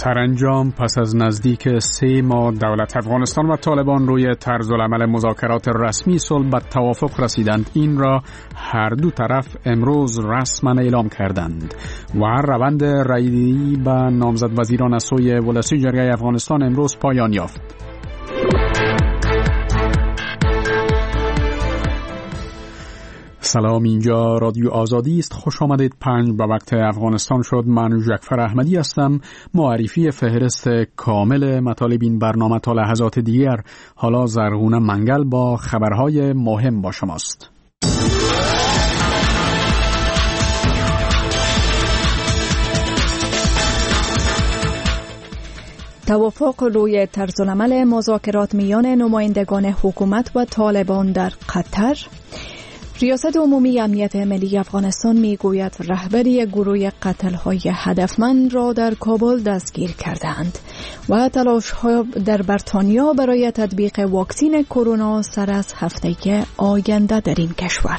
سرانجام پس از نزدیک 3 ماه دولت افغانستان و طالبان روی طرزالعمل مذاکرات رسمی صلح به توافق رسیدند. این را هر دو طرف امروز رسما اعلام کردند و روند رأی‌دهی به نامزد وزیران از سوی ولسی جرگه افغانستان امروز پایان یافت. سلام، اینجا رادیو آزادی است. خوش آمدید. 5 به وقت افغانستان شد. من جعفر احمدی هستم. معرفی فهرست کامل مطالب این برنامه تا لحظات دیگر. حالا زرغونه منگل با خبرهای مهم با شماست. توافق روی طرزالعمل مذاکرات میان نمایندگان حکومت و طالبان در قطر. ریاست عمومی امنیت ملی افغانستان میگوید رهبری گروه قتل‌های هدفمند را در کابل دستگیر کردند و تلاش‌ها در بریتانیا برای تطبیق واکسن کرونا سر از هفته آینده در این کشور.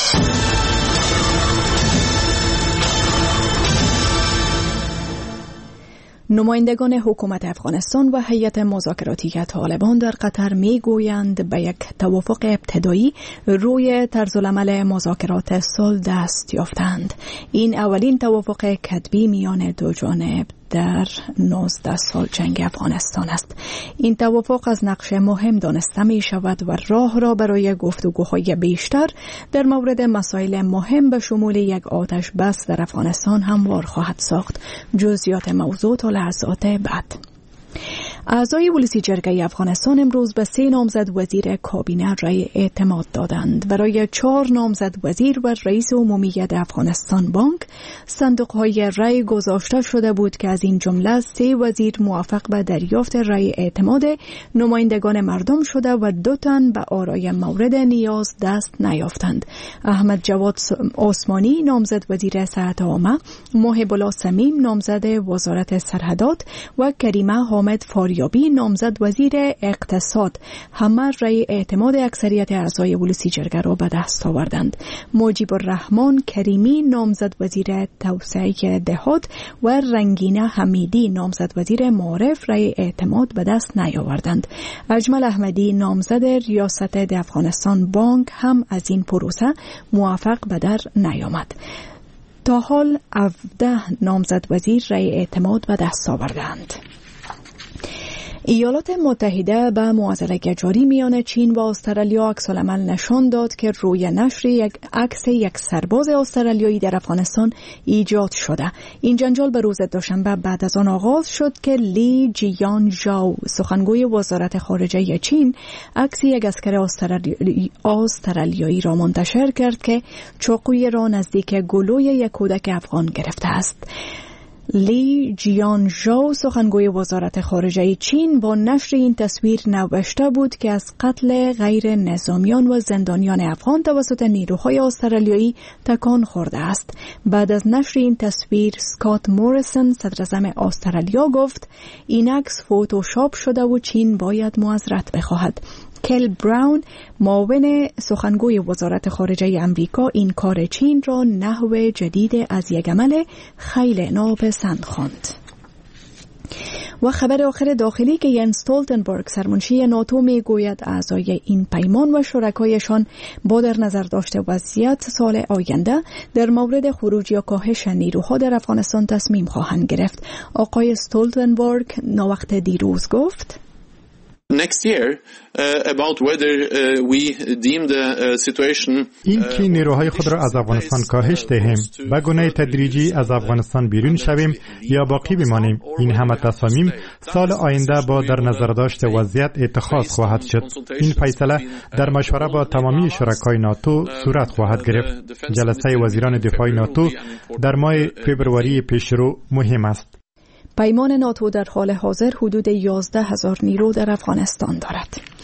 نمایندگان حکومت افغانستان و هیئت مذاکراتی طالبان در قطر میگویند به یک توافق ابتدایی روی طرزالعمل مذاکرات صلح دست یافتند. این اولین توافق کتبی میان دو جانب در 19 سال جنگ افغانستان است. این توافق از نقش مهم دانسته می شود و راه را برای گفتگوهای بیشتر در مورد مسائل مهم به شمول یک آتش بس در افغانستان هموار خواهد ساخت. جزئیات موضوع تا لحظات بعد. اعضای ولسی جرگه افغانستان امروز به 3 نامزد وزیر کابینه رأی اعتماد دادند. برای 4 نامزد وزیر و رئیس عمومی افغانستان بانک صندوق‌های رأی گذاشته شده بود که از این جمله 3 وزیر موافق به دریافت رأی اعتماد نمایندگان مردم شده و 2 تن به آرای مورد نیاز دست نیافتند. احمد جواد عثمانی نامزد وزیر صحت عامه، محب الله صمیم نامزد وزارت سرحدات و کریمه حامد فاریابی نامزد وزیر اقتصاد همه رأی اعتماد اکثریت اعضای ولسی جرگه را به دست آوردند. مجیب الرحمن کریمی نامزد وزیر توسعه دهات و رنگینه حمیدی نامزد وزیر معارف رأی اعتماد به دست نیاوردند. اجمل احمدی نامزد ریاست افغانستان بانک هم از این پروسه موافق به در نیامد. تا حال 17 نامزد وزیر رأی اعتماد به دست آوردند. ایالات متحده به معضله جاری میان چین و استرالیا عکس‌العمل نشان داد که روی نشر یک عکس یک سرباز استرالیایی در افغانستان ایجاد شده. این جنجال به روز دوشنبه بعد از آن آغاز شد که لی جیان ژائو سخنگوی وزارت خارجه چین عکس یک عسکر استرالیایی را منتشر کرد که چاقوی را نزدیک گلوی یک کودک افغان گرفته است. لی جیان ژائو سخنگوی وزارت خارجه چین با نشر این تصویر نوشته بود که از قتل غیر نظامیان و زندانیان افغان توسط نیروهای استرالیایی تکان خورده است. بعد از نشر این تصویر اسکات موریسون صدراعظم استرالیا گفت این عکس فتوشاپ شده و چین باید معذرت بخواهد. کل براون معاون سخنگوی وزارت خارجه امریکا این کار چین را نحو جدید از یک عمل خیلی ناپسند خواند. و خبر آخر داخلی که ینس استولتنبرگ سرمنشی ناتو میگوید اعضای این پیمان و شرکایشان با در نظر داشته وضعیت سال آینده در مورد خروج یا کاهش نیروها در افغانستان تصمیم خواهند گرفت. آقای استولتنبرگ ناوقت دیروز گفت next year about whether we deem the situation این که نیروهای خود را از افغانستان کاهش دهیم به گونه تدریجی از افغانستان بیرون شویم یا باقی بمانیم، این همه تصامیم سال آینده با در نظر داشت وضعیت اتخاذ خواهد شد. این فیصله در مشوره با تمامی شرکای ناتو صورت خواهد گرفت. جلسه وزیران دفاع ناتو در ماه فوریه پیشرو مهم است. پیمان ناتو در حال حاضر حدود 11,000 نیرو در افغانستان دارد.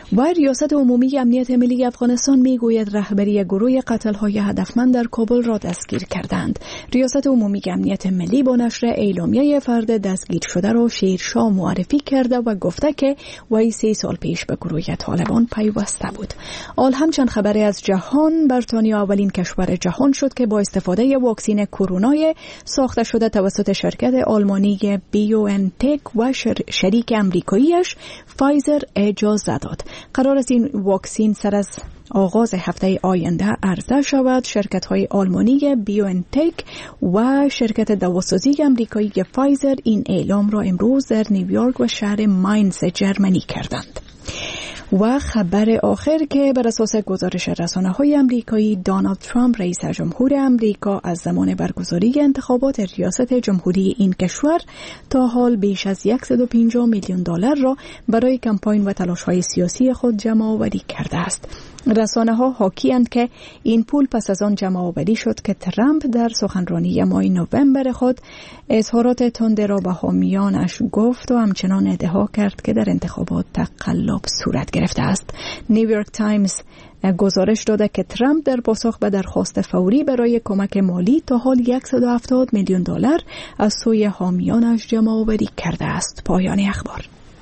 و ریاست عمومی امنیت ملی افغانستان میگوید رهبری گروه قتل‌های هدفمند در کابل را دستگیر کردند. ریاست عمومی امنیت ملی با نشر اعلامیه فرد دستگیر شده را شیرشاه معرفی کرده و گفته که وی 3 سال پیش به گروه طالبان پیوسته بود. آل همچنین خبری از جهان، بریتانیا اولین کشور جهان شد که با استفاده واکسن کرونا ساخته شده توسط شرکت آلمانی بیوانتک و شریک امریکاییش فایزر اجازه داد. قرار است این واکسن سر از آغاز هفته آینده عرضه شود. شرکت‌های آلمانی بیوانتک و شرکت دواسازی امریکایی فایزر این اعلام را امروز در نیویورک و شهر ماینز جرمنی کردند. و خبر آخر که بر اساس گزارش رسانه‌های آمریکایی، دونالد ترامپ رئیس جمهور آمریکا از زمان برگزاری انتخابات ریاست جمهوری این کشور تا حال بیش از 150 میلیون دلار را برای کمپاین و تلاش‌های سیاسی خود جمع‌آوری کرده است. رسانه‌ها حاکی‌اند که این پول پس از آن جمع‌آوری شد که ترامپ در سخنرانی ماه نوامبر خود اظهارات تند را به حامیانش گفت و همچنان ادعا کرد که در انتخابات تقلب صورت گرفته است. نیویورک تایمز گزارش داده که ترامپ در پاسخ به درخواست فوری برای کمک مالی تا حال 170 میلیون دلار از سوی حامیانش جمع‌آوری کرده است. پایان اخبار.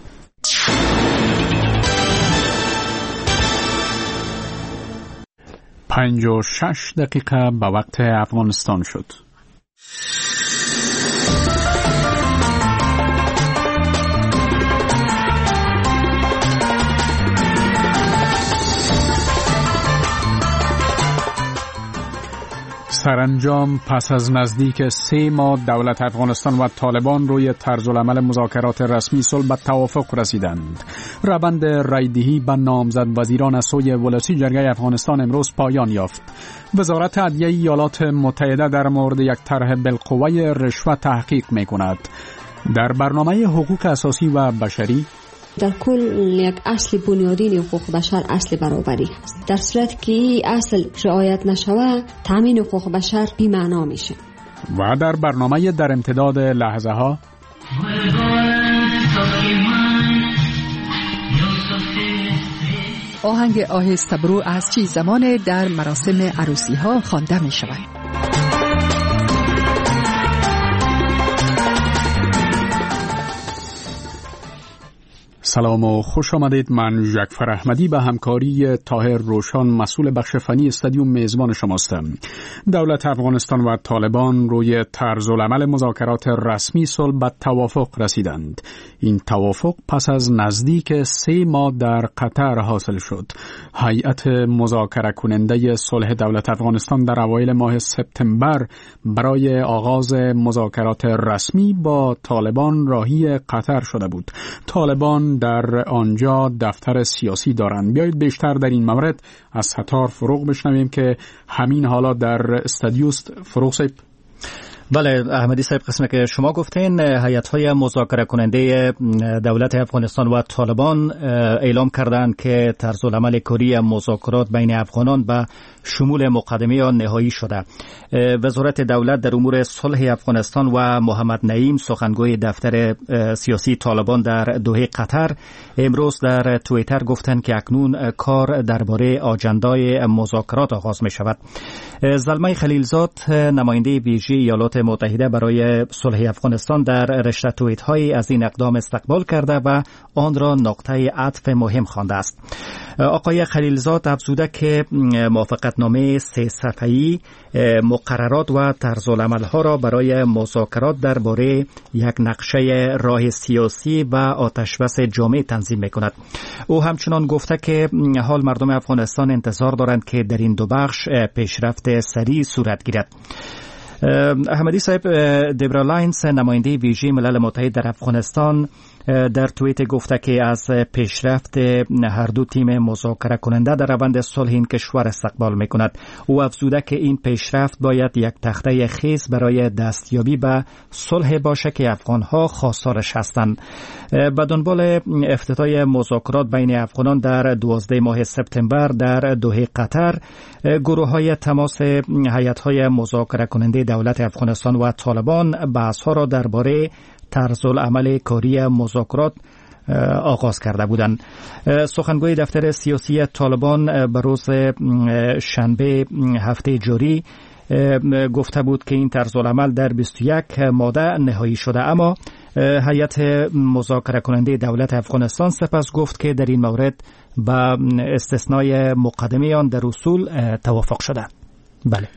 56 دقیقه به وقت افغانستان شد. سرانجام پس از نزدیک 3 ماه دولت افغانستان و طالبان روی طرزالعمل مذاکرات رسمی صلح به توافق رسیدند. روند رایدهی به نامزد وزیران از سوی ولسی جرگه افغانستان امروز پایان یافت. وزارت عدلیه ایالات متحده در مورد یک طرح بالقوه رشوه تحقیق می‌کند. در برنامه حقوق اساسی و بشری در کل یک اصل بنیادین حقوق بشر اصل برابری است. در صورت که این اصل رعایت نشود تامین حقوق بشر بی‌معنا میشه. و در برنامه در امتداد لحظه ها آهنگ آهسته برو از چی زمان در مراسم عروسی ها خوانده می شود. سلام و خوش آمدید. من جعفر احمدی به همکاری طاهر روشان مسئول بخش فنی استادیوم میزبان شماستم. دولت افغانستان و طالبان روی طرزالعمل مذاکرات رسمی صلح به توافق رسیدند. این توافق پس از نزدیک 3 ماه در قطر حاصل شد. هیئت مذاکره کننده صلح دولت افغانستان در اوایل ماه سپتامبر برای آغاز مذاکرات رسمی با طالبان راهی قطر شده بود. طالبان در آنجا دفتر سیاسی دارند. بیایید بیشتر در این مورد از ستار فروغ بشنویم که همین حالا در استادیوست. فروغ صاحب. بله احمدی صاحب، قسمی که شما گفتین هیئت‌های مذاکره کننده دولت افغانستان و طالبان اعلام کردند که طرزالعمل کاری مذاکرات بین افغانان به شمول مقدمه آن نهایی شده. وزارت دولت در امور صلح افغانستان و محمد نعیم سخنگوی دفتر سیاسی طالبان در دوحه قطر امروز در توییتر گفتند که اکنون کار درباره آجندای مذاکرات آغاز می شود. زلمه خلیلزاد نماینده ویژه ایالات متحده برای صلح افغانستان در رشته توییت‌هایی از این اقدام استقبال کرده و آن را نقطه عطف مهم خوانده است. آقای خلیلزاد افزوده که موافقتنامه 3 صفحه‌ای مقررات و طرزالعمل‌ها را برای مذاکرات درباره یک نقشه راه سیاسی و آتشبس جامع تنظیم می‌کند. او همچنان گفته که حال مردم افغانستان انتظار دارند که در این دو بخش پیشرفت سریع صورت گیرد. احمدی صاحب، دبرا لاینز نماینده ویژه ملل متحد در افغانستان در توییت گفته که از پیشرفت هر دو تیم مذاکره کننده در روند صلح این کشور استقبال می‌کند. او افزوده که این پیشرفت باید یک تخته خیز برای دستیابی به صلح باشه که افغان‌ها خواستارش هستند. به دنبال افتتاح مذاکرات بین افغانان در 12 ماه سپتامبر در دوحه قطر، گروه‌های تماس هیئت‌های مذاکره کننده دولت افغانستان و طالبان بحث‌ها را درباره طرزالعمل کاری مذاکرات آغاز کرده بودند. سخنگوی دفتر سیاسی طالبان به روز شنبه هفته جاری گفته بود که این طرزالعمل در 21 ماده نهایی شده، اما هیئت مذاکره کننده دولت افغانستان سپس گفت که در این مورد با استثنای مقدمه آن در اصول توافق شده. بله.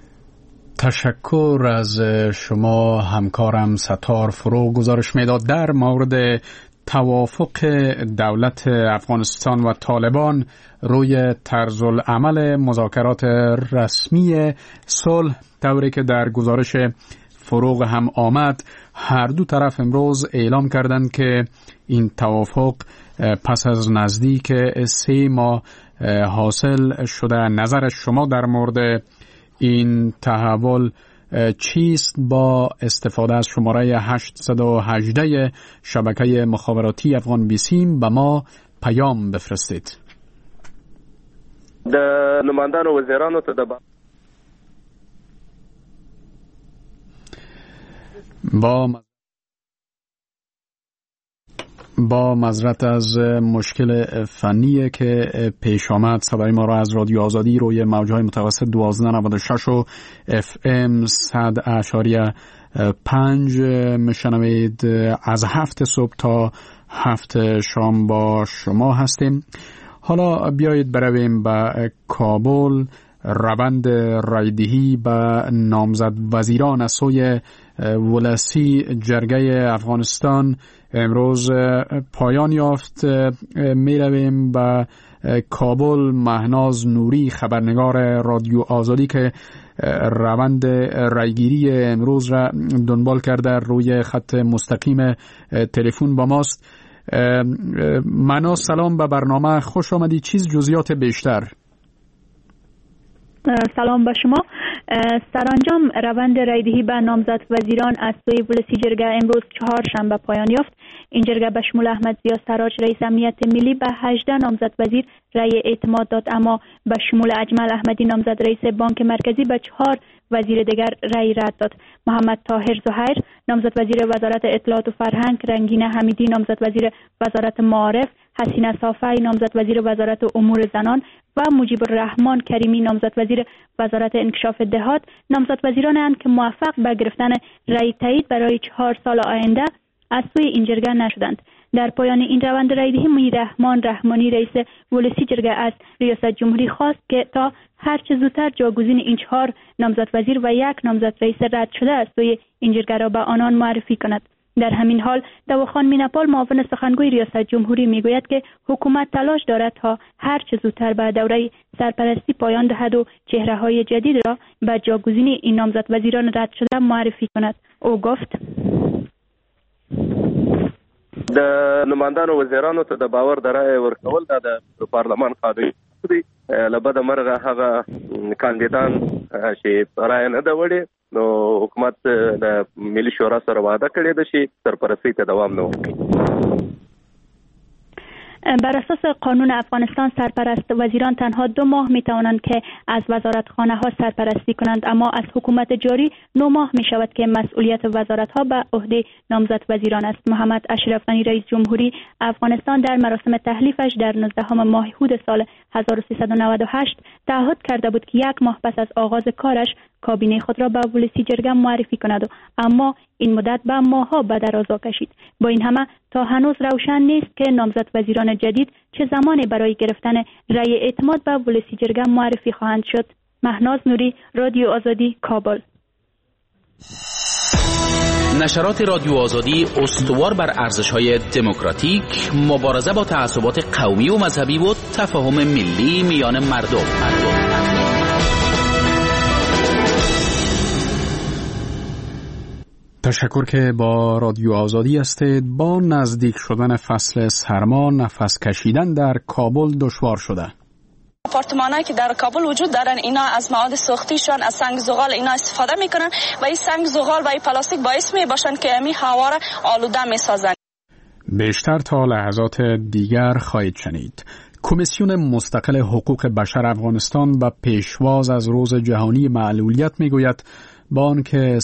تشکر از شما همکارم ستار فروغ. گزارش میداد در مورد توافق دولت افغانستان و طالبان روی طرزالعمل مذاکرات رسمی صلح، طوری که در گزارش فروغ هم آمد. هر دو طرف امروز اعلام کردند که این توافق پس از نزدیک 3 ماه حاصل شده. نظر شما در مورد این تحول چیست؟ با استفاده از شماره 818 شبکه مخابراتی افغان بیسیم به ما پیام بفرستید. د نمایندانو وزیرانو ته با معذرت از مشکل فنی که پیش آمد، صدای ما را از رادیو آزادی روی موجهای متوسط 1296 و FM 100.5 میشنوید. از 7 صبح تا 7 شام با شما هستیم. حالا بیایید برویم به کابل. روند رایدهی به نامزد وزیران از سوی ولسی جرگه افغانستان امروز پایان یافت. می رویم به کابل. مهناز نوری خبرنگار رادیو آزادی که روند رایگیری امروز را دنبال کرده روی خط مستقیم تلفن با ماست. مهناز سلام به برنامه، خوش آمدید. چیز جزئیات بیشتر؟ سلام به شما. سرانجام روند رایدهی به نامزد وزیران از سوی ولسی جرگه امروز 4 شنبه پایان یافت. این جرگه به شمول احمد ضیا سراج رئیس امنیت ملی به 18 نامزد وزیر رأی اعتماد داد، اما به شمول اجمل احمدی نامزد رئیس بانک مرکزی به 4 وزیر دیگر رأی رد داد. محمد طاهر زهیر نامزد وزیر وزارت اطلاعات و فرهنگ، رنگینه حمیدی نامزد وزیر وزارت معارف، حسینه صافی نامزد وزیر وزارت امور زنان و مجیب الرحمن کریمی نامزد وزیر وزارت انکشاف دهات نامزد وزیرانند که موفق به گرفتن رأی تایید برای 4 سال آینده از سوی این جرگه نشدند. در پایان این روند رایدهی میررحمان رحمانی رئیس ولسی جرگه از ریاست جمهوری خواست که تا هر چه زودتر جاگزین این 4 نامزد وزیر و 1 نامزد رئیس رد شده از سوی این جرگه را به آنان معرفی کند. در همین حال دواخان میناپال معاون سخنگوی ریاست جمهوری میگوید که حکومت تلاش دارد تا هر چه زودتر به دوره سرپرستی پایان دهد و چهره‌های جدید را به جاگزین این نامزد وزیران رد شده معرفی کند. او گفت: د نمایندانو وزیرانو ته د باور د رای ورکول د پارلمان قانوني دی. لبد مرغه هغه کاندیدان چې رای نه دا وړي نو حکومت د ملي شورا سره وعده کړې ده چې سرپرستی ته دوام نه ورکړي. بر اساس قانون افغانستان سرپرست وزیران تنها 2 ماه می توانند که از وزارتخانه ها سرپرستی کنند، اما از حکومت جاری 9 ماه می شود که مسئولیت وزارت ها به عهده نامزد وزیران است. محمد اشرف غنی رئیس جمهوری افغانستان در مراسم تحلیفش در 19 ماه هود سال 1398 تعهد کرده بود که 1 ماه پس از آغاز کارش کابینه خود را به ولسی جرگه معرفی کند، اما این مدت به ماه‌ها به درازا کشید. با این همه تا هنوز روشن نیست که نامزد وزیران جدید چه زمانی برای گرفتن رأی اعتماد به ولسی جرگه معرفی خواهند شد. مهناز نوری، رادیو آزادی، کابل. نشرات رادیو آزادی استوار بر ارزش‌های دموکراتیک، مبارزه با تعصبات قومی و مذهبی و تفاهم ملی میان مردم. تشکر که با رادیو آزادی هستید. با نزدیک شدن فصل سرما نفس کشیدن در کابل دشوار شده. آپارتمانایی که در کابل وجود دارن اینا از مواد سوختیشان از سنگ زغال اینا استفاده میکنن و این سنگ زغال و این پلاستیک باعث میباشن که امی هوا را آلوده میسازن. بیشتر تا لحظات دیگر خواهید شنید. کمیسیون مستقل حقوق بشر افغانستان به پیشواز از روز جهانی معلولیت میگوید با آنکه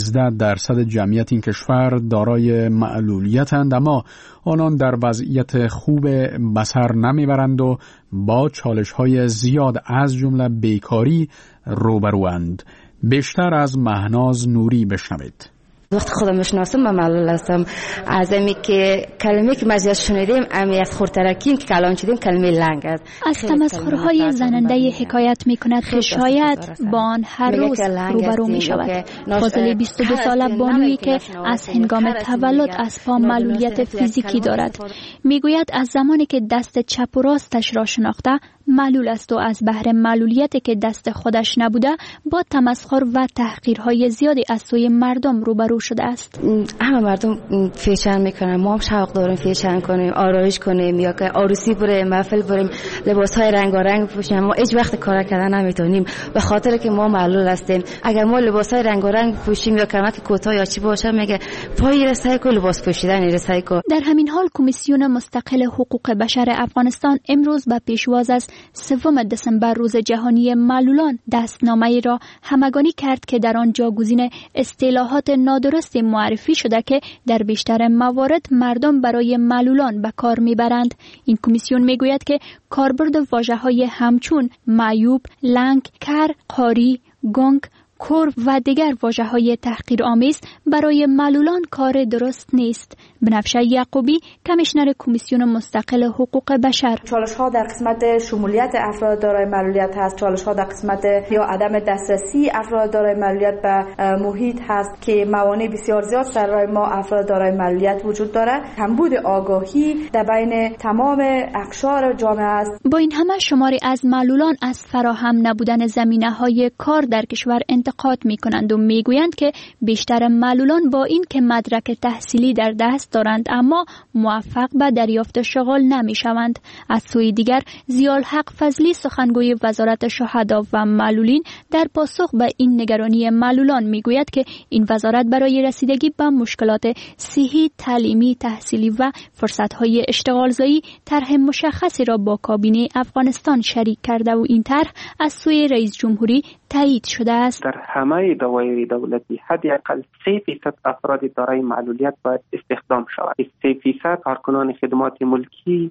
13% جمعیت این کشور دارای معلولیتند، اما آنان در وضعیت خوب بسر نمیبرند و با چالش‌های زیاد از جمله بیکاری روبروند. بیشتر از مهناز نوری بشنوید. وقتی خودم میشناسم من معلول هستم. از امی که کلمه که ما زیاد شنیدیم امیت خورترکیم که کلان شدیم کلمه لنگ است. از تمسخرهای زننده حکایت میکند که شاید با آن هر روز روبرو می شود. فاضل 22 ساله بانویی که از هنگام تولد از پا معلولیت فیزیکی دارد میگوید از زمانی که دست چپ و راستش را شناخته معلول است و از بهر معلولیتی که دست خودش نبوده با تمسخر و تحقیرهای زیادی از سوی مردم روبرو شده است. همه مردم فیشن میکنن، ما هم شوق داریم فیشن کنیم، آرایش کنیم، یا که عروسی بریم، محفل بریم، لباسهای رنگارنگ بپوشیم. ما هیچ وقت کار کردن نمیتونیم به خاطر که ما معلول هستیم. اگر ما لباسهای رنگارنگ بپوشیم یا کمک کوتاه یا چی باشه میگه پای رسای کو لباس پوشیدن رسای کو. در همین حال کمیسیون مستقل حقوق بشر افغانستان امروز به پیشواز از 3 دسامبر روز جهانی معلولان دستنامه‌ای را همگانی کرد که در آن جاگزین اصطلاحات نادرست معرفی شده که در بیشتر موارد مردم برای معلولان به کار میبرند. این کمیسیون میگوید که کاربرد واژه‌های همچون معیوب، لنگ، کر، قاری، گنگ، کور و دیگر واژه‌های تحقیرآمیز برای معلولان کار درست نیست. بنفشه یعقوبی، کمیشنر کمیسیون مستقل حقوق بشر: چالش‌ها در قسمت شمولیت افراد دارای معلولیت هست، چالش‌ها در قسمت یا عدم دسترسی افراد دارای معلولیت به محیط هست که موانع بسیار زیاد سر راه ما افراد دارای معلولیت وجود دارد. کمبود آگاهی در بین تمام اقشار جامعه است. با این همه شماری از معلولان از فراهم نبودن زمینه‌های کار در کشور انتقاد می‌کنند و می‌گویند که بیشتر معلولان با این که مدرک تحصیلی در دست دارند اما موفق به دریافت شغل نمی‌شوند. از سوی دیگر ضیاء الحق فضلی، سخنگوی وزارت شهدا و معلولین، در پاسخ به این نگرانی معلولان می‌گوید که این وزارت برای رسیدگی به مشکلات صحی، تعلیمی، تحصیلی و فرصت‌های اشتغالزایی طرح مشخصی را با کابینه افغانستان شریک کرده و این طرح از سوی رئیس جمهوری تایید شده است. در همه دوایر دولتی حداقل 3% افراد دارای معلولیت باید استخدام شود. 3% کارکنان خدمات ملکی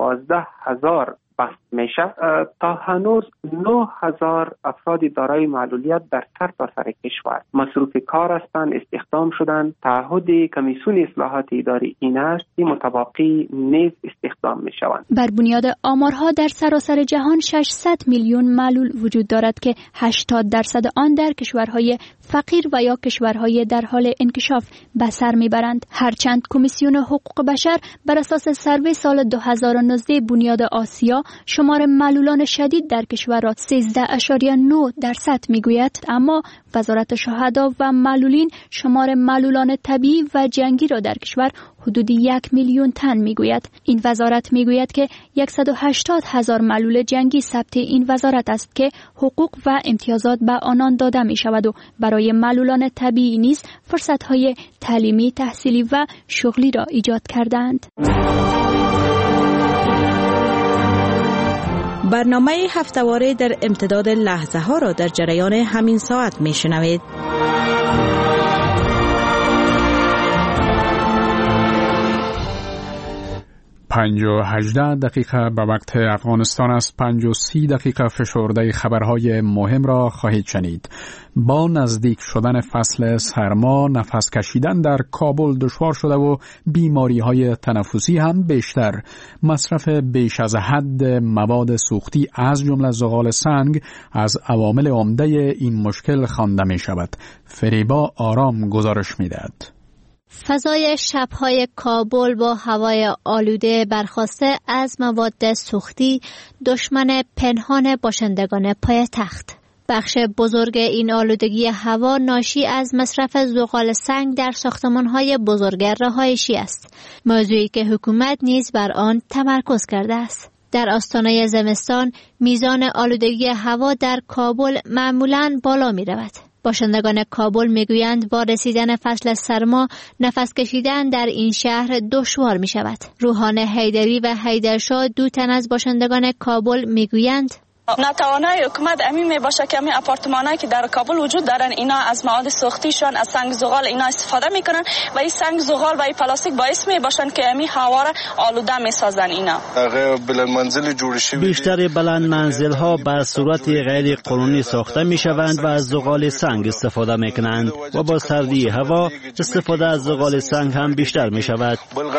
12,000 بست میشه. تا هنوز 9,000 افراد دارای معلولیت در سرتاسر کشور مصروف کار هستند، استخدام شدند. تعهد کمیسیون اصلاحات اداری این است که متباقی نیز استخدام میشوند. بر بنیاد آمارها در سراسر جهان 600 میلیون معلول وجود دارد که 80% آن در کشورهای فقیر و یا کشورهای در حال انکشاف به سر میبرند. هرچند کمیسیون حقوق بشر بر اساس سروی سال 2019 بنیاد آسیا شمار معلولان شدید در کشور را 13.9% میگوید، اما وزارت شهدا و معلولین شمار معلولان طبیعی و جنگی را در کشور حدود 1 میلیون تن میگوید. این وزارت میگوید که 180,000 معلول جنگی ثبت این وزارت است که حقوق و امتیازات به آنان داده می شود و برای معلولان طبیعی نیز فرصت‌های تعلیمی، تحصیلی و شغلی را ایجاد کردند. برنامه هفته‌واره در امتداد لحظه ها را در جریان همین ساعت می شنوید. پنج و 18 دقیقه به وقت افغانستان است. 5 و 30 دقیقه فشرده خبرهای مهم را خواهید شنید. با نزدیک شدن فصل سرما نفس کشیدن در کابل دشوار شده و بیماری های تنفسی هم بیشتر. مصرف بیش از حد مواد سوختی از جمله زغال سنگ از عوامل عمده این مشکل خوانده می شود. فریبا آرام گزارش می دهد. فضای شب‌های کابل با هوای آلوده برخاسته از مواد سوختی دشمن پنهان باشندگان پایتخت. بخش بزرگ این آلودگی هوا ناشی از مصرف زغال سنگ در ساختمان‌های بزرگ رهایشی است، موضوعی که حکومت نیز بر آن تمرکز کرده است. در آستانه زمستان میزان آلودگی هوا در کابل معمولاً بالا می‌رود. باشندگان کابل میگویند با رسیدن فصل سرما نفس کشیدن در این شهر دشوار می شود. روحان حیدری و حیدرشاه، دو تن از باشندگان کابل، میگویند نتوانای حکومت امی می باشه که امی آپارتمانایی که در کابل وجود دارن اینا از مواد سوختیشان از سنگ زغال اینا استفاده میکنن و این سنگ زغال و این پلاستیک باعث می باشن که امی هوا را آلوده میسازن. اینا بلند منزل جوړ شوی بیشتر بلند منزل ها به صورت غیر قانونی ساخته می شوند و از زغال سنگ استفاده می کنند و با سردی هوا استفاده از زغال سنگ هم بیشتر می شود.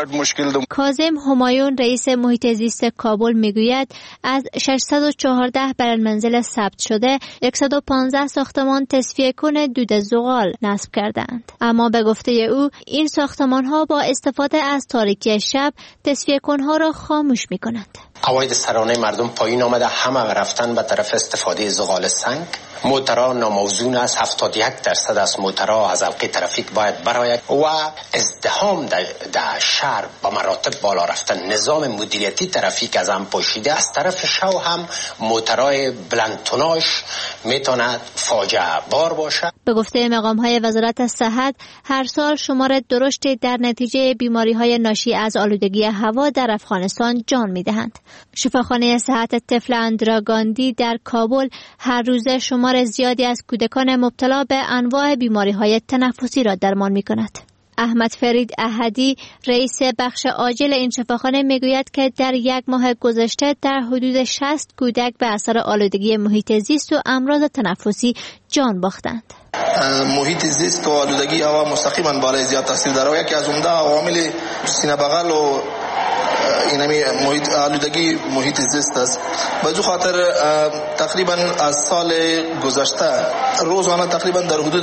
کاظم همایون رئیس محیط زیست کابل میگوید از 614 بلند منزل ثبت شده 115 ساختمان تصفیه کن دود زغال نصب کردند. اما به گفته او این ساختمان ها با استفاده از تاریکی شب تصفیه کنها را خاموش می کنند. عواید سرانه مردم پایین آمده، همه رفتن به طرف استفاده زغال سنگ. موترها ناموزون است، 71% از موترها از حلقه ترافیک باید براید و ازدحام در شهر با مراتب بالا رفتن. نظام مدیریتی ترافیک از هم پوشیده. از طرف شو هم موترهای بلند توناژ میتواند فاجعه بار باشه. به گفته مقام‌های وزارت صحت هر سال شمار درشتی در نتیجه بیماری‌های ناشی از آلودگی هوا در افغانستان جان می‌دهند. شفاخانه صحت طفل اندرا گاندی در کابل هر روزه شمار زیادی از کودکان مبتلا به انواع بیماری‌های تنفسی را درمان می‌کند. احمد فرید احدی رئیس بخش عاجل این شفاخانه میگوید که در یک ماه گذشته در حدود 60 کودک به اثر آلودگی محیط زیست و امراض تنفسی جان باختند. محیط زیست و آلودگی هوا مستقیما بالای زیاد تاثیر داره. یکی از عمده عوامل سینه بغل و اینمی آلودگی محیط زیست است. به جو خاطر تقریبا از سال گذشته روزانه تقریبا در حدود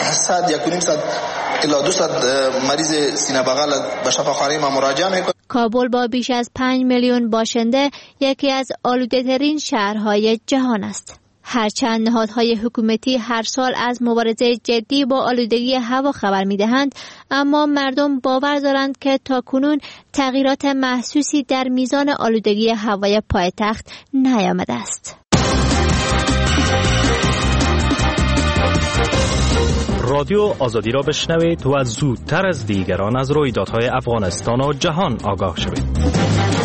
100 الی 200 مریض سینه بغل به شفاخانه ما مراجعه میکنه. کابل با بیش از 5 میلیون باشنده یکی از آلوده‌ترین شهرهای جهان است. هرچند نهادهای حکومتی هر سال از مبارزه جدی با آلودگی هوا خبر می‌دهند، اما مردم باور دارند که تاکنون تغییرات محسوسی در میزان آلودگی هوای پایتخت نیامده است. رادیو آزادی را بشنوید و زودتر از دیگران از رویدادهای افغانستان و جهان آگاه شوید.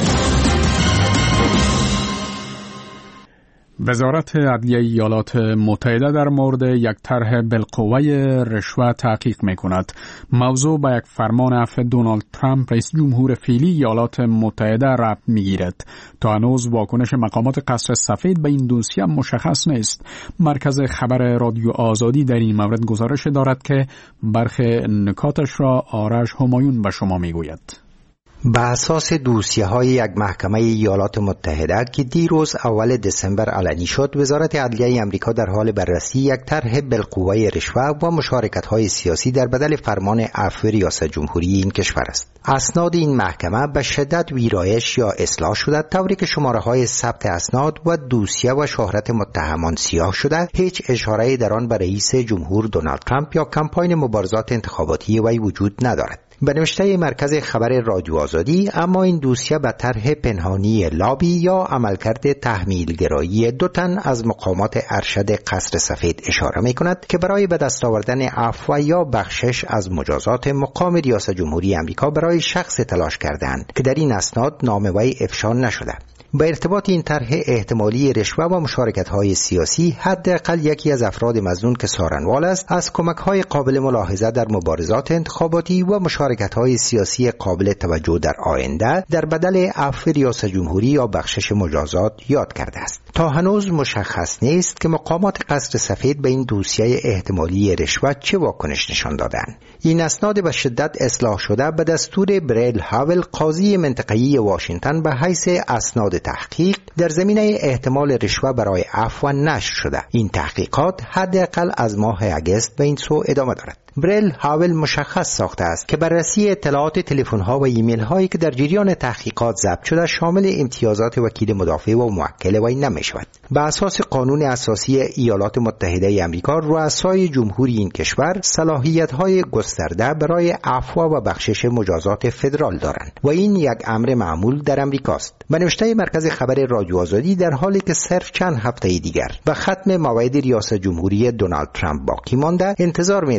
وزارت عدلیه ایالات متحده در مورد یک طرح بالقوه رشوه تحقیق می‌کند. موضوع به یک فرمان عفو دونالد ترامپ رئیس جمهور فعلی ایالات متحده ربط می‌گیرد. تا هنوز واکنش مقامات قصر سفید به این دوسیه مشخص نیست. مرکز خبر رادیو آزادی در این مورد گزارش دارد که برخی نکاتش را آرش همایون به شما می‌گوید. به اساس دوسیه‌های یک محکمه ایالات متحده که دیروز اول دسامبر علنی شد، وزارت عدلیه آمریکا در حال بررسی یک طرح بالقوه رشوه و مشارکت‌های سیاسی در بدل فرمان عفو ریاست جمهوری این کشور است. اسناد این محکمه به شدت ویرایش یا اصلاح شده، طوری که شماره‌های ثبت اسناد و دوسیه و شهرت متهمان سیاه شده. هیچ اشاره‌ای در آن به رئیس جمهور دونالد ترامپ یا کمپاین مبارزات انتخاباتی وی وجود ندارد. به نوشته مرکز خبر رادیو آزادی، اما این دوسیه به طرح پنهانی لابی یا عملکرد تحمیلگرایی 2 تن از مقامات ارشد قصر سفید اشاره می کند که برای به دست آوردن عفو یا بخشش از مجازات مقام ریاست جمهوری آمریکا برای شخص تلاش کردند که در این اسناد نام وی افشا نشده. با ارتباط این طرح احتمالی رشوه و مشارکت‌های سیاسی، حداقل یکی از افراد مظنون که سارنوال است، از کمک‌های قابل ملاحظه در مبارزات انتخاباتی و مشارکت‌های سیاسی قابل توجه در آینده در بدل عفو ریاست جمهوری یا بخشش مجازات یاد کرده است. تا هنوز مشخص نیست که مقامات قصر سفید به این دوسیه احتمالی رشوه چه واکنش نشان دادند. این اسناد به شدت اصلاح شده به دستور بریل هاول، قاضی منطقه‌ای واشنگتن، به حیث اسناد تحقیق در زمینه احتمال رشوه برای عفو نشر شده. این تحقیقات حداقل از ماه اگست به این سو ادامه دارد. بریل هاول مشخص ساخته است که بررسی اطلاعات تلفن‌ها و ایمیل هایی که در جریان تحقیقات ضبط شده شامل امتیازات وکیل مدافع و موکل وی نمی‌شود. به اساس قانون اساسی ایالات متحده آمریکا، رؤسای جمهوری این کشور صلاحیت‌های گسترده برای عفو و بخشش مجازات فدرال دارند و این یک امر معمول در آمریکاست. به نوشته مرکز خبر رادیو آزادی، در حالی که صرف چند هفته دیگر و ختم موعد ریاست جمهوری دونالد ترامپ باقی مانده، انتظار می‌رود که وی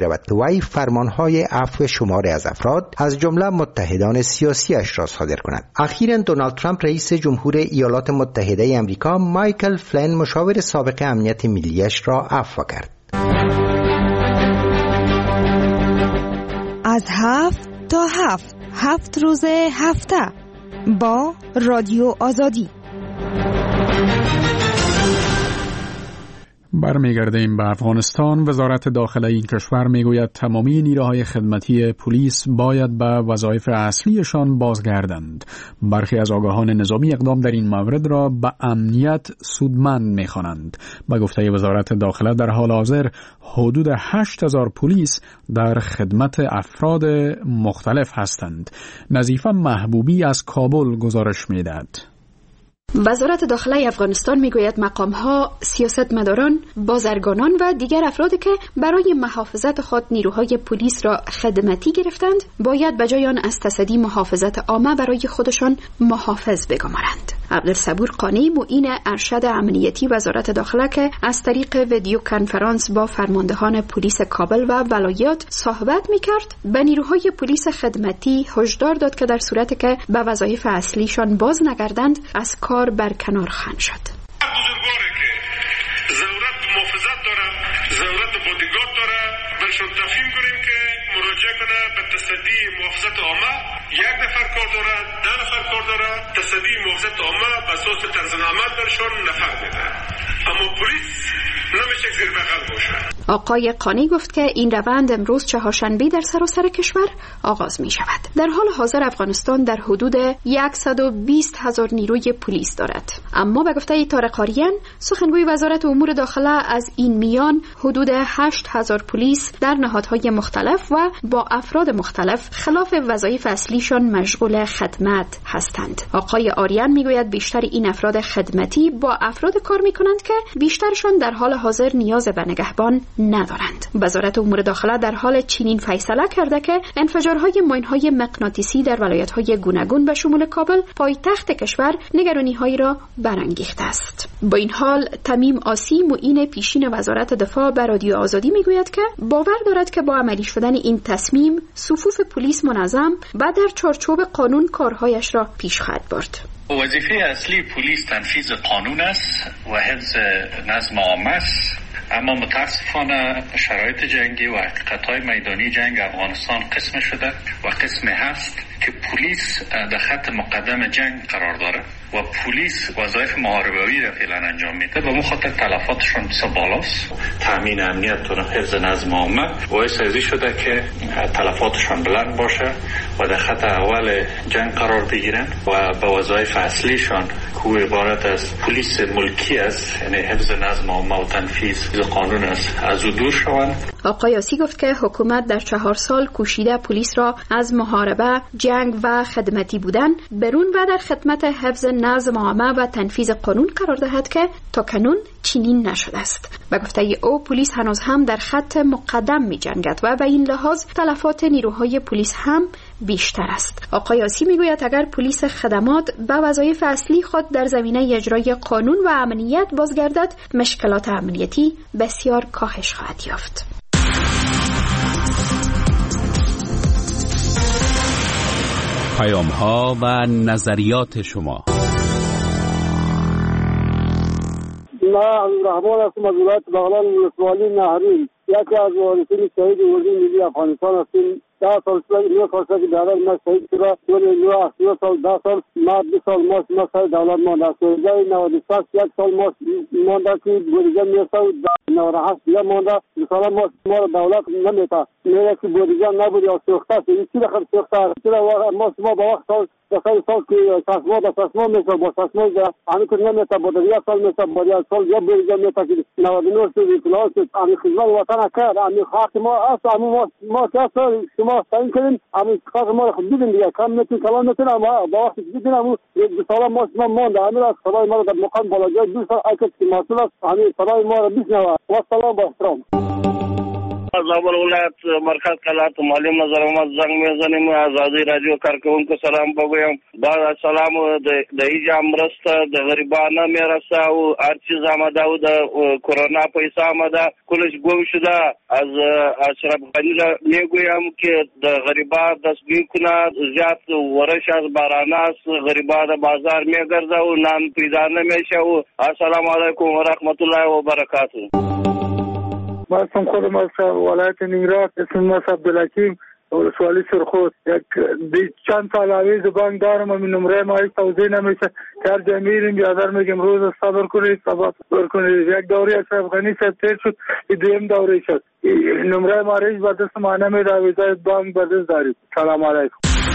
وی فرمانهای عفو شماری از افراد از جمله متحدان سیاسیش را صادر کند. اخیراً دونالد ترامپ رئیس جمهور ایالات متحده آمریکا مایکل فلین مشاور سابق امنیت ملیش را عفو کرد. از 7 تا 7 روز هفته با رادیو آزادی. برمیگردیم به افغانستان. وزارت داخله این کشور میگوید تمامی نیروهای خدمتی پلیس باید به وظایف اصلیشان بازگردند. برخی از آگاهان نظامی اقدام در این مورد را به امنیت سودمند می‌خوانند. به گفته وزارت داخله در حال حاضر حدود 8000 پلیس در خدمت افراد مختلف هستند. نظیفه محبوبی از کابل گزارش می‌دهد. وزارت داخله افغانستان میگوید مقام‌ها، سیاستمداران، بازرگانان و دیگر افرادی که برای محافظت خود نیروهای پلیس را خدمتی گرفتند باید بجای آن از تصدی محافظت عامه برای خودشان محافظ بگمارند. عبدالصبور قانی معین ارشد امنیتی وزارت داخله که از طریق ویدیو کنفرانس با فرماندهان پلیس کابل و ولایات صحبت میکرد به نیروهای پلیس خدمتی هشدار داد که در صورتی که به وظایف اصلیشان باز نگردند از کار برکنار خواهند شد. بزرگواری که ضرورت محافظت داره، ضرورت بادیگارد داره، برشون تفهیم کنیم که مراجعه کنه به تصدی محافظت عامه. 1 نفر کار داره، 10 نفر کار داره، تصدی محافظت عامه به اساس طرز عمل برشون نفر میده. اما پلیس نمیشه زیر بغل باشه. آقای قانی گفت که این روند امروز چهارشنبه در سراسر کشور آغاز می شود. در حال حاضر افغانستان در حدود 120,000 نیروی پلیس دارد. اما به گفته طارق آریان سخنگوی وزارت امور داخله از این میان حدود 8,000 پلیس در نهادهای مختلف و با افراد مختلف خلاف وظایف اصلیشان مشغول خدمت هستند. آقای آریان میگوید بیشتر این افراد خدمتی با افراد کار می کنند که بیشترشان در حال حاضر نیاز به نگهبان ندارند. وزارت امور داخله در حال چنین فیصله کرده که انفجارهای ماین‌های مغناطیسی در ولایت‌های گوناگون به شمول کابل پایتخت کشور نگرانی‌هایی را برانگیخته است. با این حال تمیم آسی معین پیشین وزارت دفاع به رادیو آزادی میگوید که باور دارد که با عملی شدن این تصمیم صفوف پلیس منظم و در چارچوب قانون کارهایش را پیش خواهد برد. وظیفه اصلی پلیس تنفیذ قانون است و حفظ نظم عامه است. اما متاسفانه شرایط جنگی و حقیقت‌های میدانی جنگ افغانستان قسم شده و قسم هست که پلیس در خط مقدم جنگ قرار داره و پلیس وظایف محاربه‌ای را فعلا انجام میده. به خاطر تلفاتشون بسیار بالاست. تامین امنیت و حفظ نظم عامه باعث ازی شده که تلفاتشون بلند باشه و در خط اول جنگ قرار بگیرن و به وظایف اصلیشان که عبارت از پلیس ملکی است، یعنی حفظ نظم عامه و تنفیذ قانون است، از او دور شوند. آقای آسی گفت که حکومت در 4 سال کوشیده پلیس را از محاربه، جنگ و خدمتی بودن برون و در خدمت حفظ نظم عامه و تنفیذ قانون قرار دهد که تا کنون چنین نشده است. به گفته او پلیس هنوز هم در خط مقدم می جنگد و به این لحاظ تلفات نیروهای پلیس هم بیشتر است. آقای آسی میگوید اگر پلیس خدمات به وظایف اصلی خود در زمینه اجرای قانون و امنیت بازگردد مشکلات امنیتی بسیار کاهش خواهد یافت. پیام‌ها و نظریات شما. من رحمان هستم از ولایت بغلان ولسوالی نهرین. یکی از وارثین شهید اردوی ملی افغانستان هستیم. 10 سال که دادر ما شهید شده. 9 سال 10 سال ما 2 سال ما شهید دولت مانده. سویدای 96 1 سال ما مانده که بودجه میرسه و 98 دیگه مانده. 2 سال ما دولت نمیتا. میگه که بودجه نبود یا سوخته است. این چی خیلی سوخته است. ما با وقت سال دسای سال که ساسما میشه با ساسما همین که نمیتا با 10 سال میشه با 10 سال یا بودجه میتا که 99 کلاس همین خدمت وطن کرد. همین حق ما است. همین ما کسا شما تعیین کنیم. همین کار ما رو دیدیم دیگه. کم میتونیم کلام میتونیم اما با وقت دیدیم همون 2 سال ما مانده. همین از صدای ما رو در مقام بالای 2 سال اکت که مسئول است. همین صدای ما رو بشنوه. و سلام با احترام. از اول ولایت مرکز قلعت معلم نظر محمد زنگ میزنیم. آزادی رادیو کارکونکو سلام بگویم. بعد از سلام د هیچ مرست د غریبانه میرسه و هر چیز آمده و د کرونا پیسه آمده کلش گم شده. از اشرف غنی میگویم که د غریبا دستگیر کنه. زیاد ورش از بارانه است. غریبا د بازار میگرده و نان پیدا نمیشه. و السلام علیکم و رحمت الله و برکاته. ما اسم خودم از ولایت نیمروز، اسم عبدالحکیم، ولسوالی سرخود. یک چند سال اویز بانک دارم. این نمره ما هیچ توضیح نمیشه. هر جا میریم بیادر میگیم روز صبر کنید صبر کنید. یک دوره اشرف غنی صاحب تیر شد، این دویم دوره شد. نمره ما ریش به دست ما نمیده. ویزای بانک به دست دارید. سلام علیکم.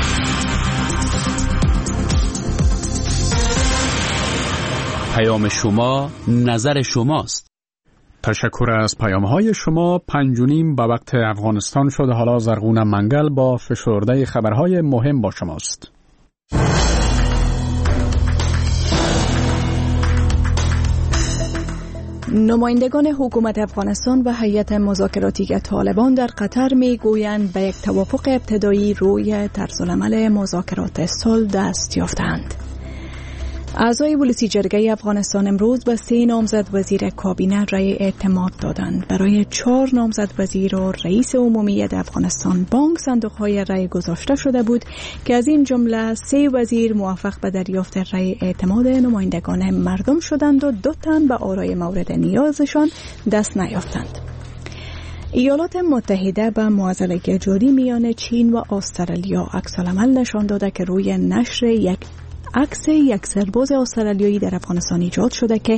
پیام شما نظر شماست. تشکر از پیام‌های شما. 5:30 به وقت افغانستان شد. حالا زرغون منگل با فشرده خبرهای مهم با شماست. نمایندگان حکومت افغانستان و هیئت مذاکراتی طالبان در قطر میگویند به یک توافق ابتدایی روی طرزالعمل مذاکرات صلح دست یافتند. اعضای ولسی جرگه افغانستان امروز به 3 نامزد وزیر کابینه رأی اعتماد دادند. برای 4 نامزد وزیر و رئیس عمومیت افغانستان بانک صندوق‌های رأی گذاشته شده بود که از این جمله 3 وزیر موفق به دریافت رأی اعتماد نمایندگان مردم شدند و 2 تن به آرای مورد نیازشان دست نیافتند. ایالات متحده به معضله جاری میان چین و استرالیا عکس‌العمل نشان داده که روی نشر یک سرباز استرالیایی در افغانستان ایجاد شده که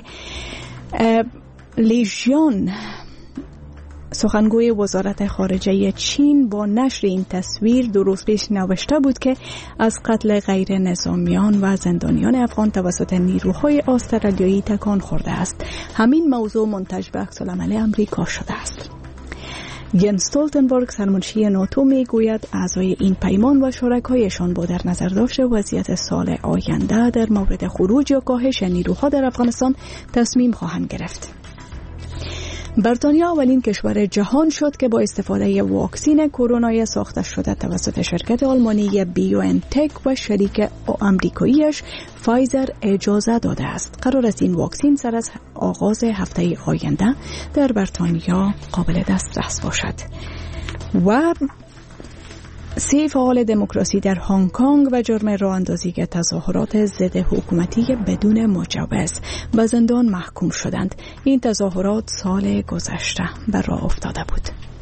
لیژیون سخنگوی وزارت خارجه چین با نشر این تصویر 2 روز پیش نوشته بود که از قتل غیر نظامیان و زندانیان افغان توسط نیروهای استرالیایی تکان خورده است. همین موضوع منتج به عکس‌العمل امریکا شده است. ینس استولتنبرگ سرمنشی ناتو میگوید اعضای این پیمان و شرکایشان با در نظر داشت وضعیت سال آینده در مورد خروج یا کاهش نیروها در افغانستان تصمیم خواهند گرفت. بریتانیا اولین کشور جهان شد که با استفاده واکسن کرونا ساخته شده توسط شرکت آلمانی بیوانتک و شریک آمریکاییش فایزر اجازه داده است. قرار است این واکسن سر از آغاز هفته آینده در بریتانیا قابل دسترس باشد. و 3 فعال دموکراسی در هنگ کنگ و جرم راه اندازی تظاهرات ضد حکومتی بدون مجوز به زندان محکوم شدند. این تظاهرات سال گذشته به راه افتاده بود.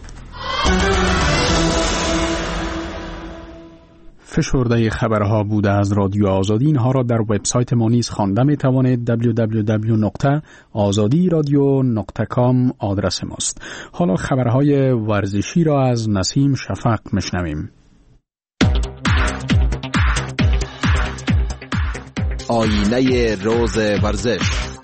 فشرده خبرها بوده از رادیو آزادی. اینها را در وبسایت ما نیز خوانده می توانید. www.azadiradio.com آدرس ماست. حالا خبرهای ورزشی را از نسیم شفق میشنویم. آینه روز ورزش.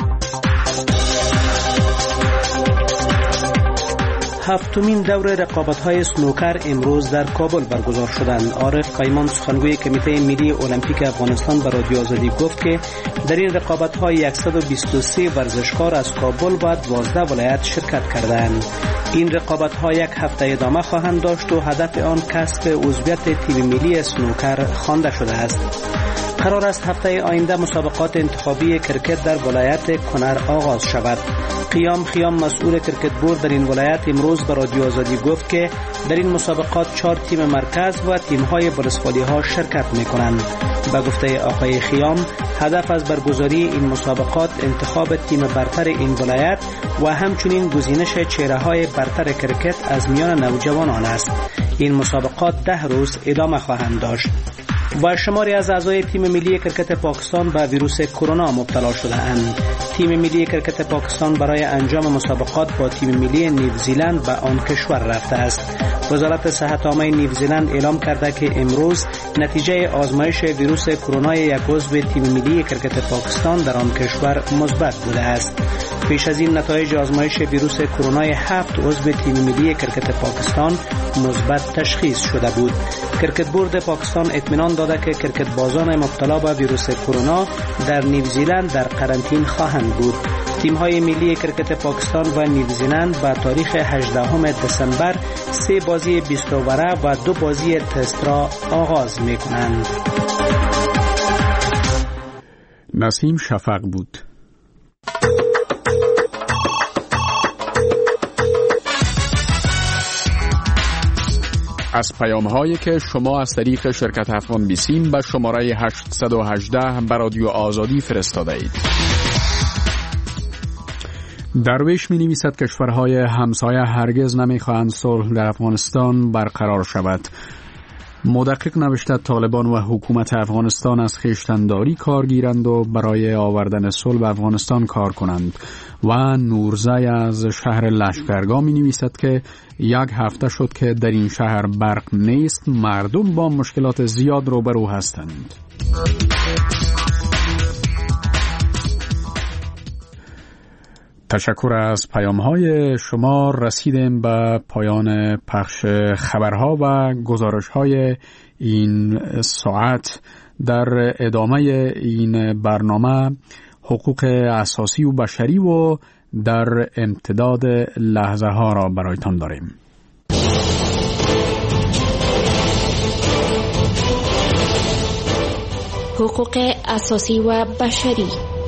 هفتمین دور رقابت‌های سنوکر امروز در کابل برگزار شدند. عارف قیمان سخنگوی کمیته ملی المپیک افغانستان به رادیو آزادی گفت که در این رقابت‌های 123 ورزشکار از کابل و 12 ولایت شرکت کردند. این رقابت‌ها 1 هفته ادامه خواهند داشت و هدف آن کسب عضویت تیم ملی سنوکر خوانده شده است. قرار است هفته آینده مسابقات انتخابی کرکت در ولایت کنر آغاز شود. قیام خیام مسئول کرکت بورد در این ولایت امروز به رادیو آزادی گفت که در این مسابقات 4 تیم مرکز و تیم‌های ولسوالی‌ها شرکت می‌کنند. به گفته آقای خیام هدف از برگزاری این مسابقات انتخاب تیم برتر این ولایت و همچنین گزینش چهره‌های برتر کرکت از میان نوجوانان است. این مسابقات 10 روز ادامه خواهند داشت. و شماری از اعضای تیم ملی کرکت پاکستان به ویروس کرونا مبتلا شده اند. تیم ملی کرکت پاکستان برای انجام مسابقات با تیم ملی نیوزیلند به آن کشور رفته است. وزارت صحت عامه نیوزیلند اعلام کرده که امروز نتیجه آزمایش ویروس کرونا یک عضو تیم ملی کرکت پاکستان در آن کشور مثبت بوده است. پیش از این نتایج آزمایش ویروس کرونا 7 عضو تیم ملی کرکت پاکستان مثبت تشخیص شده بود. کرکت بورد پاکستان اطمینان داده که کرکت بازان مبتلا به ویروس کرونا در نیوزیلند در قرنطینه خواهند بود. تیم‌های ملی کرکت پاکستان و نیوزیلند با تاریخ 18 دسامبر 3 بازی 20 اووره و 2 بازی تست را آغاز می‌کنند. نسیم شفق بود. از پیام‌هایی که شما از طریق شرکت افغان بیسیم به شماره 818 به رادیو آزادی فرستاده اید. درویش می نویسد کشورهای همسایه هرگز نمیخواهند صلح در افغانستان برقرار شود. مدقق نوشته طالبان و حکومت افغانستان از خویشتن‌داری کار گیرند و برای آوردن صلح به افغانستان کار کنند. و نورزه از شهر لشکرگاه می نویسد که 1 هفته شد که در این شهر برق نیست، مردم با مشکلات زیاد روبرو هستند. تشکر از پیام‌های شما. رسیدیم به پایان پخش خبرها و گزارش‌های این ساعت. در ادامه این برنامه حقوق اساسی و بشری و در امتداد لحظه ها را برایتان داریم. حقوق اساسی و بشری.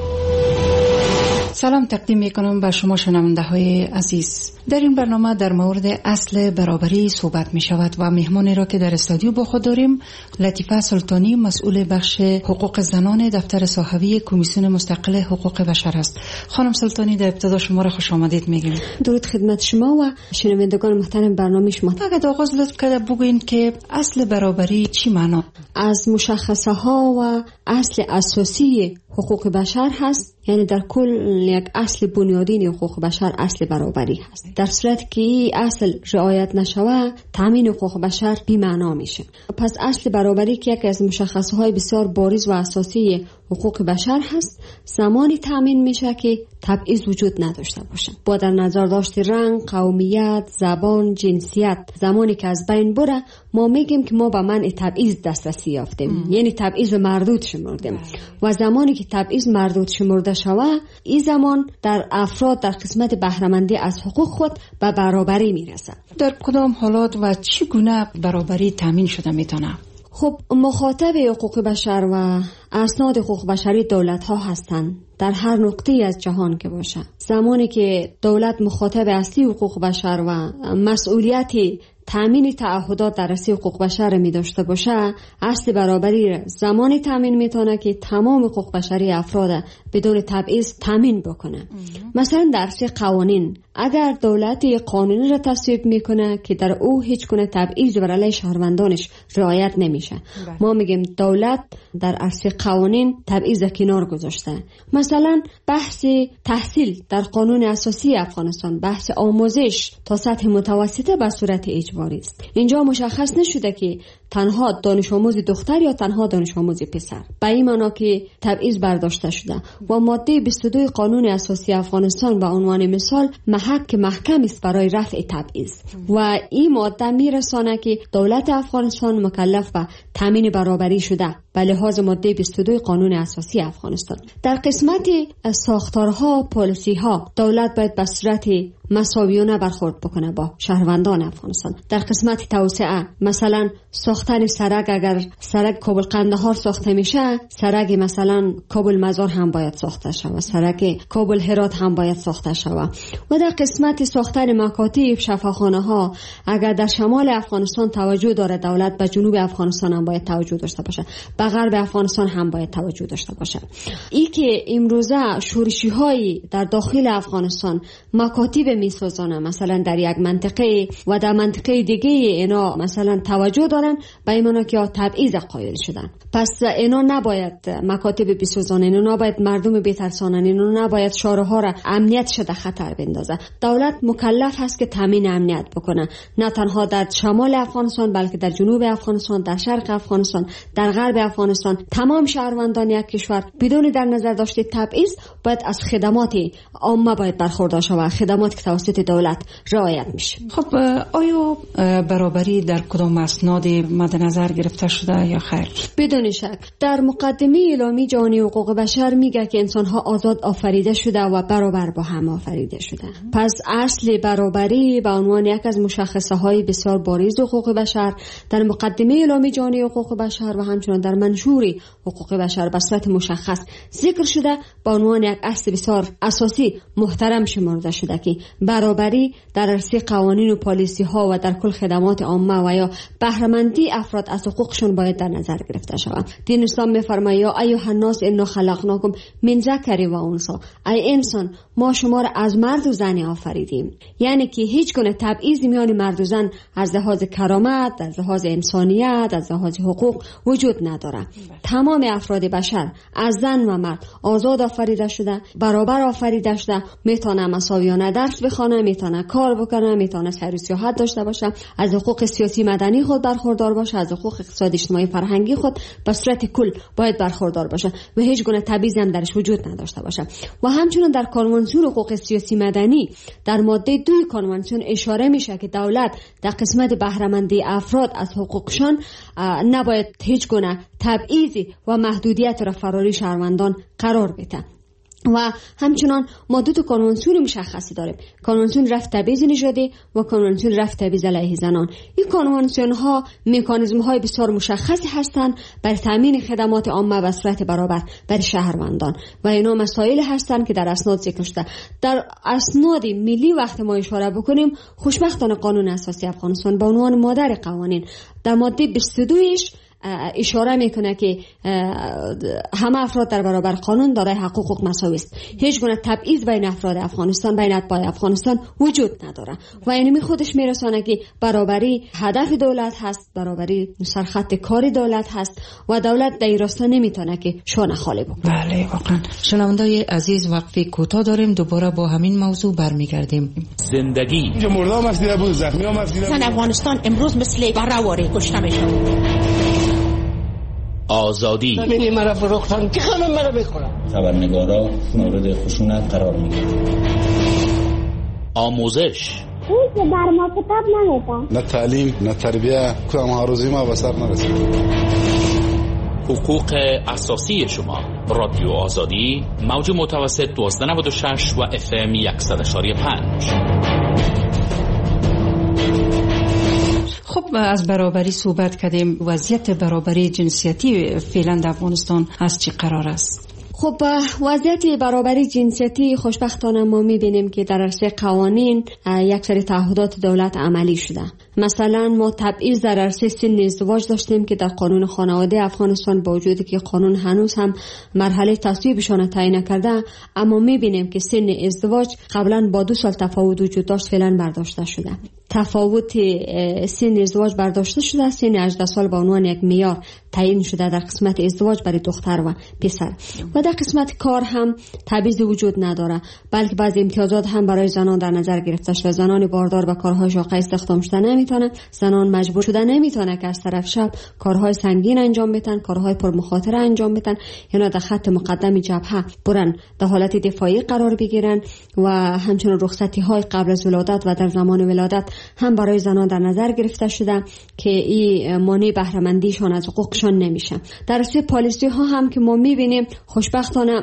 سلام تقدیم میکنم به شما شنونده های عزیز. در این برنامه در مورد اصل برابری صحبت می شود و مهمانی را که در استودیو با خود داریم لطیفه سلطانی، مسئول بخش حقوق زنان دفتر صحوی کمیسیون مستقل حقوق بشر است. خانم سلطانی، در ابتدا شما را خوش آمدید میگیم. درود خدمت شما و شنوندگان محترم برنامه شما. فقط آغاز لطف کرده بگوین که اصل برابری چی معنا؟ از مشخصه ها و اصل اساسی حقوق بشر هست، یعنی در کل یک اصل بنیادین حقوق بشر اصل برابری هست. در صورت که این اصل رعایت نشوه تامین حقوق بشر بی معنا میشه. پس اصل برابری که یکی از مشخصه های بسیار بارز و اساسی حقوق بشر هست، زمانی تامین میشه که تبعیض وجود نداشته باشه. با در نظر داشت رنگ، قومیت، زبان، جنسیت، زمانی که از بین بره ما میگیم که ما به منع تبعیض دسترسی یافتیم، یعنی تبعیض مردود شمردیم. و زمانی که تبعیض مردود شمرده شوه، این زمان در افراد در قسمت بهره‌مندی از حقوق خود به برابری میرسه. در کدام حالات و چگونه برابری تامین شده میتونه؟ خب مخاطب حقوق بشر و اسناد حقوق بشری دولت ها هستند، در هر نقطه از جهان که باشه. زمانی که دولت مخاطب اصلی حقوق بشر و مسئولیت تامین تعهدات در راسته حقوق بشر می داشته باشه، اصل برابری زمانی تامین میتونه که تمام حقوق بشری افراد بدون تبعیض تامین بکنه. مثلا در راسته قوانین، اگر دولت قانونی را تصویب میکنه که در او هیچ گونه تبعیض بر علیه شهروندانش رعایت نمیشه، ما میگیم دولت در راسته قوانین تبعیض کنار گذاشته. مثلا بحث تحصیل در قانون اساسی افغانستان، بحث آموزش تا سطح متوسطه به صورت اجباری است. اینجا مشخص نشده که تنها دانش آموز دختر یا تنها دانش آموز پسر، به این معنا که تبعیض برداشته شده. و ماده 22 قانون اساسی افغانستان به عنوان مثال محک محکم است برای رفع تبعیض و این ماده میرسانه که دولت افغانستان مکلف به تامین برابری شده به لحاظ ماده 22 قانون اساسی افغانستان. در قسمت ساختارها، پالیسی‌ها، دولت باید به صورت مساویانه برخورد بکنه با شهروندان افغانستان. در قسمت توسعه، مثلا ساختن سرک، اگر سرک کابل قندهار ساخته میشه، سرک مثلا کابل مزار هم باید ساخته شود، سرک کابل هرات هم باید ساخته شود. و در قسمت ساختن مکاتب، شفاخانه ها، اگر در شمال افغانستان توجه داره دولت، به جنوب افغانستان هم باید توجه داشته باشه، به غرب افغانستان هم باید توجه داشته باشه. این که امروزه شورشی های در داخل افغانستان مکاتب میسازانه، مثلا در یک منطقه و در منطقه دیگه اینا مثلا توجه دارن، به این معنی که تبعیض قائل شدن. پس اینا نباید مکاتب بسازانه، اینا نباید مردم بترسانن، اینا نباید شارها را امنیت شده خطر بندازه. دولت مکلف هست که تامین امنیت بکنه، نه تنها در شمال افغانستان بلکه در جنوب افغانستان، در شرق افغانستان، در غرب افغانستان. تمام شهروندان یک کشور بدون در نظر داشته تبعیض باید از خدمات عامه باید برخوردار شود، خدمات توسط دولت رعایت میشه. خب آیا برابری در کدام اسناد مد نظر گرفته شده یا خیر؟ بدون شک در مقدمه اعلامی جهانی حقوق بشر میگه که انسان‌ها آزاد آفریده شده و برابر با هم آفریده شده. پس اصل برابری به عنوان یک از مشخصه‌های بسیار بارز حقوق بشر در مقدمه اعلامی جهانی حقوق بشر و همچنین در منشور حقوق بشر به صورت مشخص ذکر شده به عنوان یک اصل بسیار اساسی محترم شمرده شده که برابری در عرصه قوانین و پالیسی ها و در کل خدمات عامه و یا بهره‌مندی افراد از حقوقشون باید در نظر گرفته شود. دین اسلام می‌فرماید یا ایها الناس انا خلقناکم من ذکر و انثی، ای انسان ما شما را از مرد و زن آفریدیم. یعنی که هیچ گونه تبعیض میان مرد و زن از لحاظ کرامت، از لحاظ انسانیت، از لحاظ حقوق وجود نداره. تمام افراد بشر از زن و مرد آزاد آفریده شده، برابر آفریده شده، میتونه مساویانه درس بخونه، میتونه کار بکنه، میتونه سیر و سیاحت داشته باشه، از حقوق سیاسی مدنی خود برخوردار باشه، از حقوق اقتصادی اجتماعی فرهنگی خود به صورت کل باید برخوردار باشه و هیچ گونه تبعیض هم درش وجود نداشته باشه. و همچنین در کنوانسیون حقوق سیاسی مدنی در ماده 2 کنوانسیون اشاره میشه که دولت در قسمت بهره‌مندی افراد از حقوقشان نباید هیچ گونه تبعیضی و محدودیت را فراری شهروندان قرار بده. و همچنان ما دو تا کنوانسیون مشخصی داریم، کنوانسیون رفع تبعیض نژادی و کنوانسیون رفع تبعیض علیه زنان. این کنوانسیون ها مکانیزم های بسیار مشخصی هستند برای تامین خدمات عامه به صورت برابر برای شهروندان و اینا مسائل هستند که در اسناد ذکر شده. در اسناد ملی وقت ما اشاره بکنیم، خوشبختانه قانون اساسی افغانستان به عنوان مادر قوانین در ماده 22ش اشاره میکنه که همه افراد در برابر قانون دارای حقوق مساوی است. هیچ گونه تبعیض بین افراد افغانستان، بین اتباع افغانستان وجود نداره و اینمی خودش میرسانه که برابری هدف دولت هست، برابری سرخط کار دولت هست و دولت در این راستا نمیتونه که شانه خالی بکنه. بله واقعا. شنوندای عزیز وقفه کوتاه داریم، دوباره با همین موضوع برمیگردیم. زندگی اینجا مردام افزیده بود، زخمی هم افزیده بود. افغانستان امروز مثل بره‌واره کشته میشه. آزادی ببینی مرا فروختن که همه مرا بخورن. خبرنگارا مورد خشونت قرار میگیرن. آموزش اون که بر ما کتاب نمیدن، نه تعلیم نه تربیه، کدام هروزی ما به سر نرسید. حقوق اساسی شما. رادیو آزادی، موج متوسط 1296 و FM 100.5. خب از برابری صحبت کردیم. وضعیت برابری جنسیتی فعلا در افغانستان از چی قرار است؟ خب وضعیت برابری جنسیتی خوشبختانه ما میبینیم که در عرصه قوانین یک سری تعهدات دولت عملی شده. مثلا ما تبعیض در عرصه سن ازدواج داشتیم که در قانون خانواده افغانستان با وجودی که قانون هنوز هم مرحله تصویبشان تعیین نکرده، اما میبینیم که سن ازدواج قبلا با 2 سال تفاوت وجود داشت، فعلا برداشته شده. تفاوت سن ازدواج برداشته شده، سن 18 سال به عنوان یک معیار تعیین شده در قسمت ازدواج برای دختر و پسر. و در قسمت کار هم تبعیض وجود نداره، بلکه بعضی امتیازات هم برای زنان در نظر گرفته شده. زنان باردار به کارهای شاقه استخدام شده نمیتونه، زنان مجبور شده نمیتونه که از طرف شب کارهای سنگین انجام بدن، کارهای پرمخاطره انجام بدن، یا در خط مقدم جبهه برن در حالت دفاعی قرار بگیرن. و همچنین رخصتی های قبل از ولادت و در زمان ولادت هم برای زنان در نظر گرفته شده که این مانع بهره مندیشان از حقوقشان نمیشه. در راسته پالیسی ها هم که ما میبینیم خوشبختانه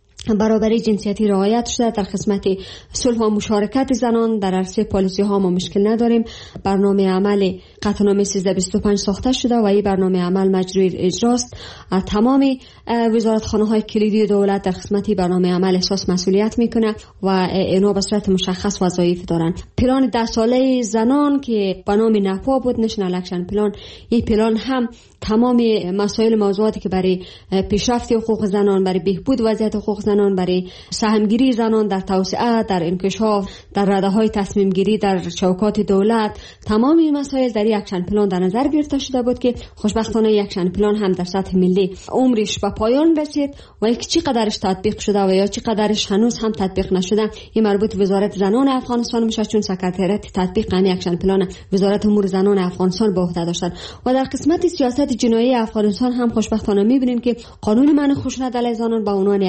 برابری جنسیتی رعایت شده. در قسمت صلح و مشارکت زنان در عرصه پالیسی ها ما مشکل نداریم. برنامه عمل قطعنامه 1325 ساخته شده و این برنامه عمل مجروی اجراست. تمام وزارتخانه های کلیدی دولت در قسمت برنامه عمل احساس مسئولیت میکنه و اینا به صورت مشخص وظایف دارن. پلان 10 ساله زنان که به نام نپا بود، نشنال اکشن پلان، این پلان هم تمام مسائل موضوعاتی که برای پیشرفت حقوق زنان، برای بهبود وضعیت حقوق زنان، برای سهمگیری زنان در توسعه، در انکشاف، در رده‌های تصمیم گیری در چوکات دولت، تمام این مسائل در یک اکشن پلان در نظر گرفته شده بود که خوشبختانه یک اکشن پلان هم در سطح ملی عمرش به پایان رسید و یک چقدرش تطبیق شده و یا چقدرش هنوز هم تطبیق نشده این مربوط وزارت زنان افغانستان میشه، چون سکرتریات تطبیق این اکشن پلان وزارت امور زنان افغانستان به عهده داشتند. و در قسمت سیاست جنایی افغانستان هم خوشبختانه میبینیم که قانون منع خشونت علیه زنان با عنوان یک فرمان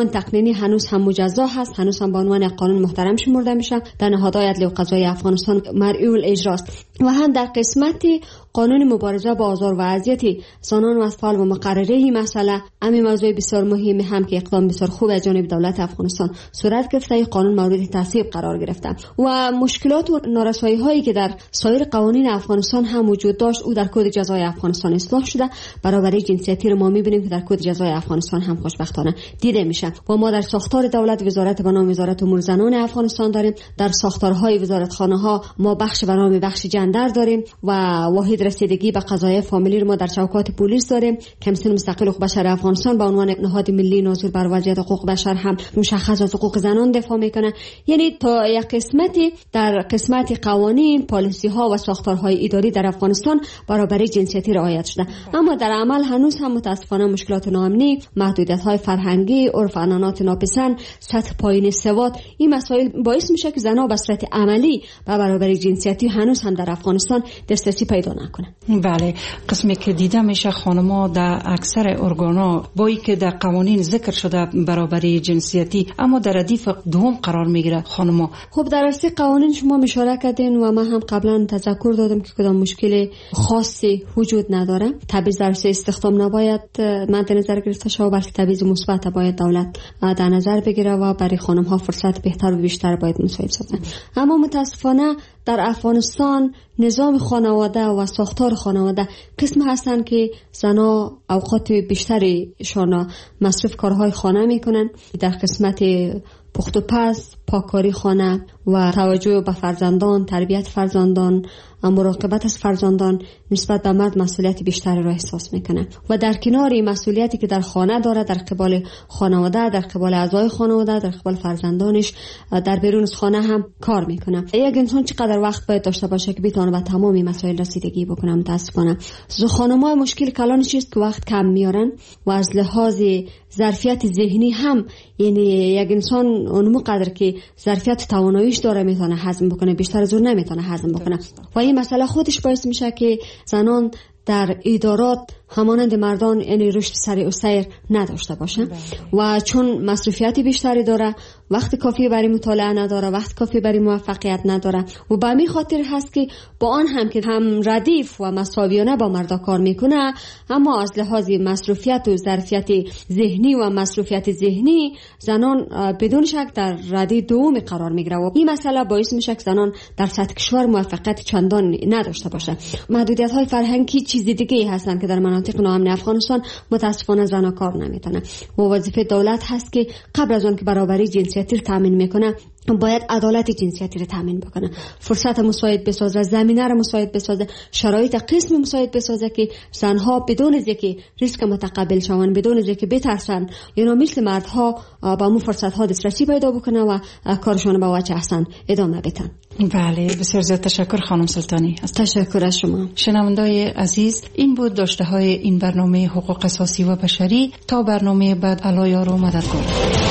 فرمان تقنینی هنوز هم مجزا هست، هنوز هم به عنوان قانون محترم شمرده میشه، در نهادهای عدلی و قضایی افغانستان مرئی الاجراست. و هم در قسمت قانون مبارزه با آزار و اذیت زنان و اطفال و مقرره این مسئله، همین موضوع بسیار مهم هم که اقدام بسیار خوب از جانب دولت افغانستان صورت گرفته، این قانون مورد تصویب قرار گرفته و مشکلات و نارسایی هایی که در سایر قوانین افغانستان هم وجود داشت او در کد جزای افغانستان اصلاح شده. برابری جنسیتی رو ما می‌بینیم که در کد جزای افغانستان هم خوشبختانه دیده میشه و ما در ساختار دولت وزارت به نام وزارت امور زنان افغانستان داریم، در ساختارهای وزارتخانه‌ها ما بخش به نام بخش جندر داریم و واحد رسیدگی به قضایای فامیلی رو ما در چوکات پلیس داریم. کمیسیون مستقل حقوق بشر افغانستان به عنوان نهاد ملی ناظر بر وضعیت حقوق بشر هم مشخص از حقوق زنان دفاع میکنه. یعنی تا یک قسمتی در قسمت قوانین، پالیسی ها و ساختارهای اداری در افغانستان برابری جنسیتی رعایت شده، اما در عمل هنوز هم متاسفانه مشکلات ناامنی، محدودیت های فرهنگی، عرف عنعنات ناپسند، سطح پایین سواد، این مسائل باعث میشه که زنها به صورت عملی به برابری جنسیتی هنوز هم در افغانستان دسترسی پیدا نکنن. بله، قسمی که دیده میشه خانم‌ها در اکثر ارگانا با اینکه در قوانین ذکر شده برابری جنسیتی اما در ردیف دوم قرار میگیره خانم‌ها. خب در اصل قوانین شما اشاره کردین و من هم قبلا تذکر دادم که کدام مشکل خاصی وجود نداره. تبعیض در استخدام نباید مد نظر گرفته شود، بلکه تبعیض مثبت باید دولت در نظر بگیره و برای خانم‌ها فرصت بهتر و بیشتر باید مساعد سازن. اما متاسفانه در افغانستان نظام خانواده و ساختار خانواده قسم هستند که زنها اوقات بیشتری شان مصرف کارهای خانه میکنن. در قسمت پخت و پز، پاککاری خانه و توجه به فرزندان، تربیت فرزندان، مراقبت از فرزندان نسبت به مرد مسئولیت بیشتری را احساس میکنه و در کنار این مسئولیتی که در خانه داره، در قبال خانواده، در قبال اعضای خانواده، در قبال فرزندانش، در بیرون از خانه هم کار میکنه. یک انسان چقدر وقت باید داشته باشه که بتونه به تمام این مسائل رسیدگی بکنه؟ متاسفانه خانم‌ها مشکل کلان چیست که وقت کم میارن و از لحاظ ظرفیت ذهنی هم، یعنی یک انسان اون قدر که ظرفیت تواناییش داره میتونه هضم بکنه، بیشتر از اون نمیتونه هضم بکنه و این مسئله خودش باعث میشه که زنان در ادارات همانند مردان یعنی رشد سریع و سیر نداشته باشه و چون مصروفیت بیشتری داره، وقت کافی برای مطالعه نداره، وقت کافی برای موفقیت نداره و به همین خاطر هست که با آن هم که هم ردیف و مساویانه با مردا کار میکنه، اما از لحاظ مصروفیت و ظرفیت ذهنی و مصروفیت ذهنی زنان بدون شک در ردیف دوم قرار میگیره و این مسئله باعث میشه که زنان در سطح کشور موفقیت چندان نداشته باشه. محدودیت های فرهنگی چیز دیگه هستن که در مناطق ناامن افغانستان متاسفانه زنها کار نمیتونن و وظیفه دولت هست که قبل از آن که برابری جنسیتی رو تامین میکنه باید عدالت جنسیتی رو تامین بکنه، فرصت مساعد بسازه، زمینه رو مساعد بسازه، شرایط قسم مساعد بسازه که زنها بدون از اینکه ریسک متقبل شون، بدون از اینکه بترسن، یعنی مثل مردها با اون فرصت ها دسترسی پیدا بکنه و کارشون با وجه احسن ادامه بدن. بله، بسیار زیاد تشکر خانم سلطانی. تشکر از شما. شنوندای عزیز، این بود داشته های این برنامه حقوق اساسی و بشری. تا برنامه بعد، الله یار و مددگار.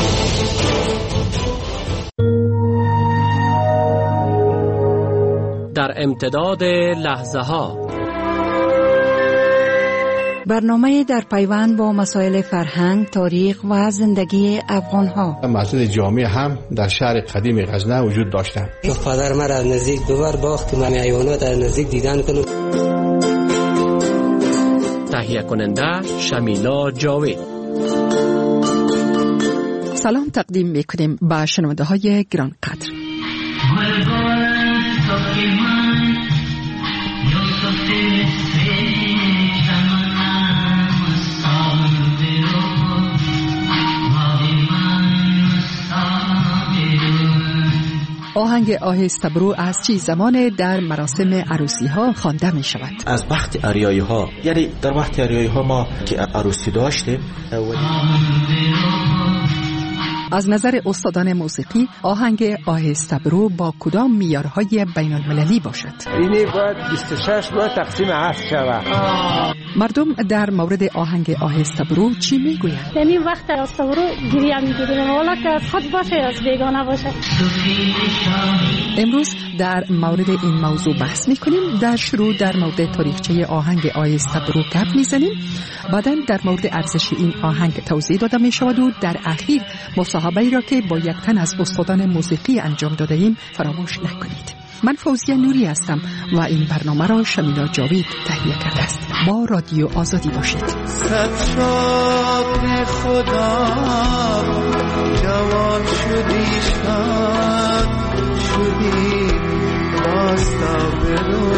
در امتداد لحظه ها، برنامه در پیوند با مسائل فرهنگ، تاریخ و زندگی افغان ها. مسجد جامع هم در شهر قدیم غزنه وجود داشته. پدر من از نزدیک دوبار باخت من حیوانات از نزدیک دیدن کنم. تهیه کننده شمیلا جاوید. سلام تقدیم میکنیم به شنونده های گران قدر. آهنگ آهسته برو از چی زمان در مراسم عروسی ها خوانده می شود؟ از وقت عریایی ها، یعنی در وقت عریایی ها ما که عروسی داشتیم از نظر استادان موسیقی آهنگ آهسته برو با کدام معیارهای بین المللی باشد؟ اینی باید 26 باید تقسیم 7 شود. مردم در مورد آهنگ آهسته برو چی میگویند؟ یعنی وقت آهسته برو گریه میگیریم حالا که از خود باشه از بیگانه باشه. امروز در مورد این موضوع بحث میکنیم. در شروع در مورد تاریخچه آهنگ آهسته برو گپ میزنیم. بعداً در مورد ارزش این آهنگ توضیح داده می شود و در اخیر مصاحبه‌ای را که با یک تن از استادان موسیقی انجام داده ایم فراموش نکنید. من فوزیه نوری هستم و این برنامه را شمیلا جاوید تهیه کرده است. با رادیو آزادی باشید. صد شکر خدا جوان شدی شاد شدی واستا برو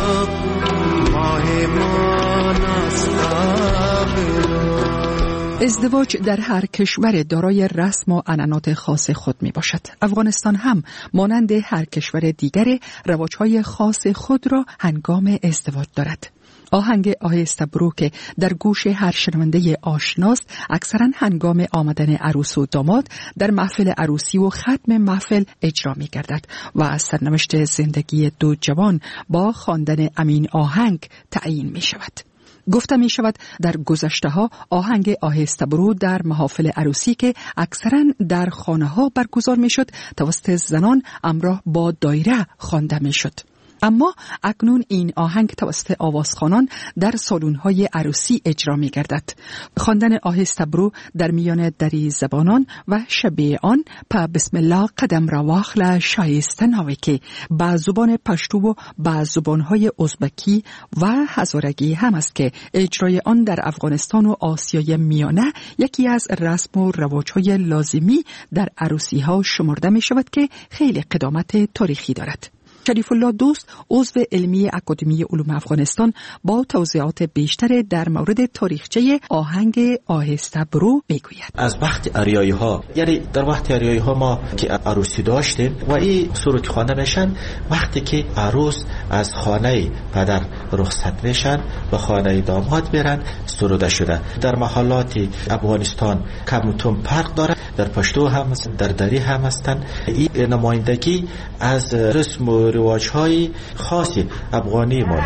ماه ما ناستا برو. ازدواج در هر کشور دارای رسم و عنعنات خاص خود می باشد. افغانستان هم مانند هر کشور دیگر رواج‌های خاص خود را هنگام ازدواج دارد. آهنگ آهسته برو که در گوش هر شنونده آشناست اکثرا هنگام آمدن عروس و داماد در محفل عروسی و ختم محفل اجرا می گردد و از سرنوشت زندگی دو جوان با خواندن امین آهنگ تعیین می شود. گفته می شود در گذشته ها آهنگ آهسته برو در محافل عروسی که اکثرا در خانه ها برگزار می شد توسط زنان همراه با دایره خوانده می شد. اما اکنون این آهنگ توسط آوازخوانان در سالن‌های عروسی اجرا می‌گردد. خواندن آهسته برو در میان دری زبانان و شبیه آن په بسم الله قدم را واخله شایسته ناوی که با زبان پشتو و با زبان‌های ازبکی و هزارگی هم است که اجرای آن در افغانستان و آسیای میانه یکی از رسم و رواج‌های لازمی در عروسی‌ها شمرده می‌شود که خیلی قدامت تاریخی دارد. شریف الله دوست عضو علمی اکادمی علوم افغانستان با توضیحات بیشتر در مورد تاریخچه آهنگ آهسته برو میگوید. از وقت اریایی ها، یعنی در وقت اریایی ها ما که عروسی داشتیم و این سرود خوانده میشن وقتی که عروس از خانه پدر رخصت میشن و خانه داماد میرن سروده شده. در محلات افغانستان کم و کم فرق داره، در پشتو هم هستن، در دری هم هستن. این نمایندگی از رسم و رواج‌های خاصی افغانی ما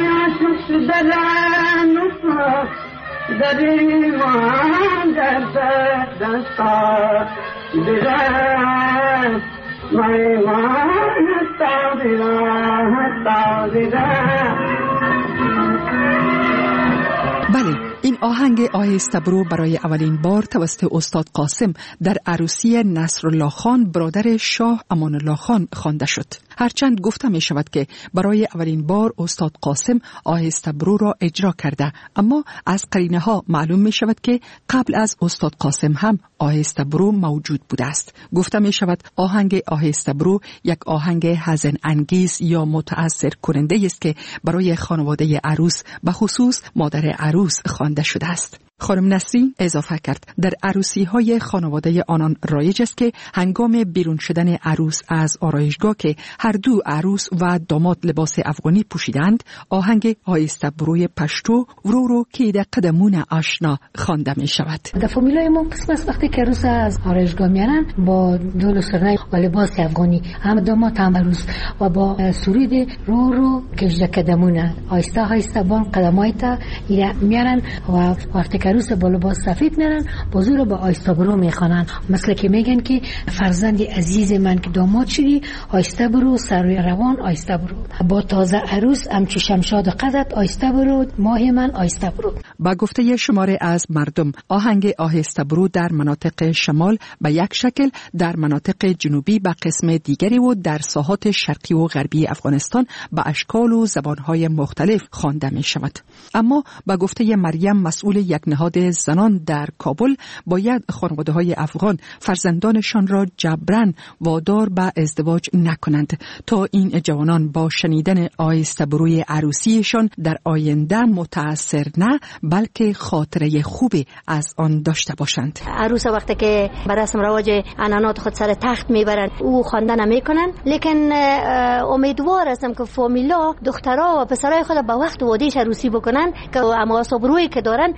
بله، این آهنگ آهسته برو برای اولین بار توسط استاد قاسم در عروسی نصرالله خان برادر شاه امان الله خان خوانده شد. هرچند گفته می شود که برای اولین بار استاد قاسم آهسته برو را اجرا کرده، اما از قرینه ها معلوم می شود که قبل از استاد قاسم هم آهسته برو موجود بوده است. گفته می شود آهنگ آهسته برو یک آهنگ حزن انگیز یا متأثر کننده است که برای خانواده عروس به خصوص مادر عروس خوانده شده است. خانم نسرین اضافه کرد در عروسی های خانواده آنان رایج است که هنگام بیرون شدن عروس از آرایشگاه که هر دو عروس و داماد لباس افغانی پوشیدند آهنگ آهسته بروی پشتو ورو رو که در قدمون آشنا خوانده می شود. در فامیلای ما قسم است وقتی که عروس از آرایشگاه میارن با دول سرنای و لباس افغانی هم داماد هم عروس و با سرود رو که قدمون آهسته آهسته بان قدمای تا میارن و وقتی که عروس با لباس سفید میرن بازو رو با آهسته برو میخوانن، مثل که میگن که فرزند عزیز من که داماد شدی آهسته برو، سر روان آهسته برو، با تازه عروس همچو شمشاد قدت آهسته برو، ماه من آهسته برو. با گفته شماره از مردم آهنگ آهسته برو در مناطق شمال به یک شکل، در مناطق جنوبی به قسم دیگری و در ساحات شرقی و غربی افغانستان به اشکال و زبانهای مختلف خوانده می شود. اما با گفته مریم مسئول یک نهاد زنان در کابل باید خانواده‌های افغان فرزندانشان را جبران وادار به ازدواج نکنند تا این جوانان با شنیدن آهسته بروی عروسیشان در آینده متأثر نه بلکه خاطره خوبی از آن داشته باشند. عروس وقتی که بر رسم رواج عنعنات خود سر تخت میبرن او خواندن نمیکنن، لیکن امیدوار هستم که فامیلا دخترها و پسرای خود به وقت وادیش عروسی بکنن که اما آهسته بروی که دارن او